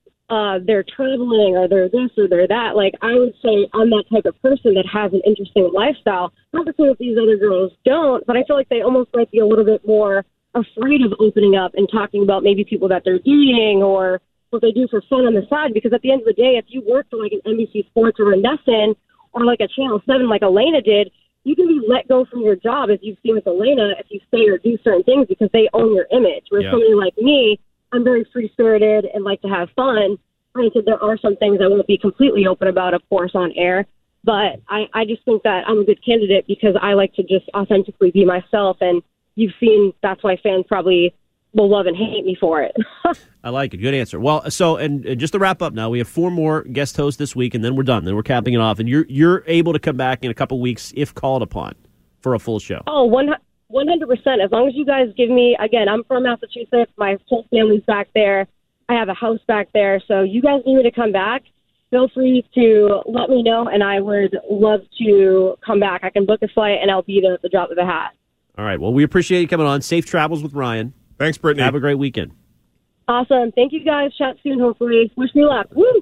Uh, they're traveling or they're this or they're that. Like, I would say I'm that type of person that has an interesting lifestyle. Not to say that these other girls don't, but I feel like they almost might be a little bit more afraid of opening up and talking about maybe people that they're dating or what they do for fun on the side. Because at the end of the day, if you work for like an N B C Sports or a Nesson or like a Channel seven like Elena did, you can be let go from your job, as you've seen with Elena, if you say or do certain things because they own your image. Whereas Yeah. somebody like me, I'm very free-spirited and like to have fun. Granted, there are some things I won't be completely open about, of course, on air. But I, I just think that I'm a good candidate because I like to just authentically be myself. And you've seen that's why fans probably will love and hate me for it. I like it. Good answer. Well, so, and, and just to wrap up now, we have four more guest hosts this week, and then we're done. Then we're capping it off. And you're you're able to come back in a couple weeks if called upon for a full show. Oh, one hundred percent. As long as you guys give me, again, I'm from Massachusetts. My whole family's back there. I have a house back there. So you guys need me to come back. Feel free to let me know, and I would love to come back. I can book a flight, and I'll be there at the drop of a hat. All right. Well, we appreciate you coming on. Safe travels with Ryan. Thanks, Brittany. Have a great weekend. Awesome. Thank you, guys. Chat soon, hopefully. Wish me luck. Woo!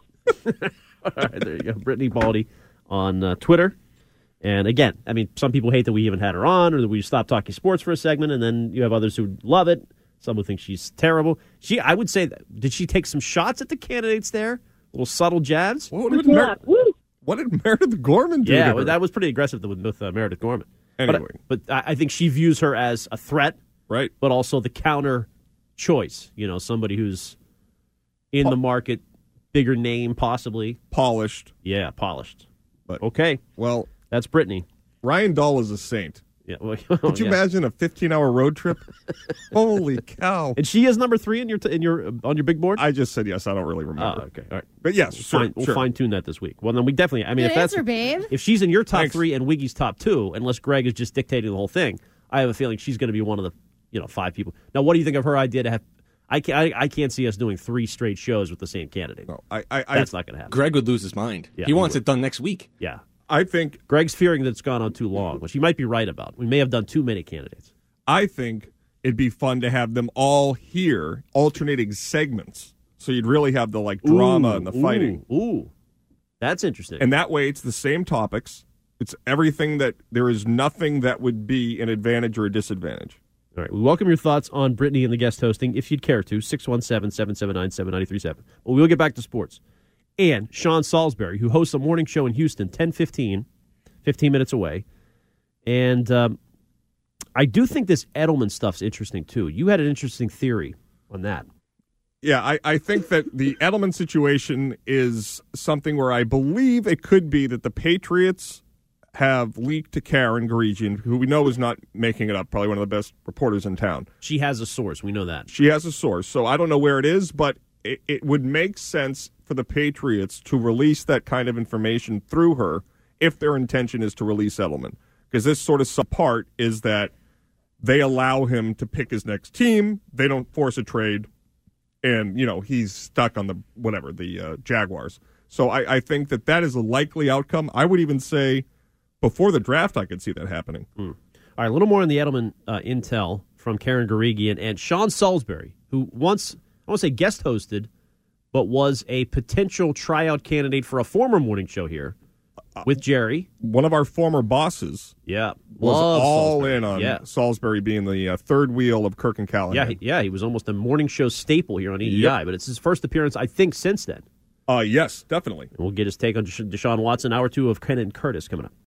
All right, there you go. Brittany Baldy on uh, Twitter. And again, I mean, some people hate that we even had her on or that we stopped talking sports for a segment, and then you have others who love it. Some who think she's terrible. She, I would say, that, did she take some shots at the candidates there? Little subtle jabs? What did, Mer- what did Meredith Gorman do? Yeah, to her? well, that was pretty aggressive with, with uh, Meredith Gorman. Anyway. But, but I I think she views her as a threat, right? But also the counter choice. You know, somebody who's in Po- the market, bigger name, possibly. Polished. Yeah, polished. But okay. Well, that's Brittany. Ryan Dahl is a saint. Yeah, well, Could you yeah. imagine a fifteen-hour road trip? Holy cow! And she is number three in your t- in your on your big board. I just said yes. I don't really remember. Oh, okay, all right. But yes, we'll sure, fine, we'll sure. fine tune that this week. Well, then we definitely. I mean, Good if that's answer, babe. if she's in your top Thanks. three and Wiggy's top two, unless Greg is just dictating the whole thing, I have a feeling she's going to be one of the you know five people. Now, what do you think of her idea to have? I can't. I, I can't see us doing three straight shows with the same candidate. No, I. I That's not going to happen. Greg would lose his mind. Yeah, he he wants would. it done next week. Yeah. I think Greg's fearing that it's gone on too long, which he might be right about. We may have done too many candidates. I think it'd be fun to have them all here, alternating segments. So you'd really have the like drama Ooh, and the ooh, fighting. Ooh, that's interesting. And that way, it's the same topics. It's everything that there is nothing that would be an advantage or a disadvantage. All right. We welcome your thoughts on Brittany and the guest hosting, if you'd care to. six one seven, seven seven nine, seven nine three seven. Well, we'll get back to sports. And Sean Salisbury, who hosts a morning show in Houston, ten fifteen, fifteen minutes away. And um, I do think this Edelman stuff's interesting, too. You had an interesting theory on that. Yeah, I, I think that the Edelman situation is something where I believe it could be that the Patriots have leaked to Karen Garigian, who we know is not making it up, probably one of the best reporters in town. She has a source. We know that. She has a source. So I don't know where it is, but it, it would make sense for the Patriots to release that kind of information through her if their intention is to release Edelman. Because this sort of part is that they allow him to pick his next team. They don't force a trade. And, you know, he's stuck on the, whatever, the uh, Jaguars. So I, I think that that is a likely outcome. I would even say before the draft I could see that happening. Mm. All right, a little more on the Edelman uh, intel. from Karen Guregian and Sean Salisbury, who once, I want to say guest hosted, but was a potential tryout candidate for a former morning show here with Jerry. One of our former bosses yeah, was Love all Salisbury. in on yeah. Salisbury being the uh, third wheel of Kirk and Callahan. Yeah, he, yeah, he was almost a morning show staple here on E E I, Yep. but it's his first appearance, I think, since then. Uh, yes, definitely. And we'll get his take on Desha- Deshaun Watson, hour two of Ken and Curtis coming up.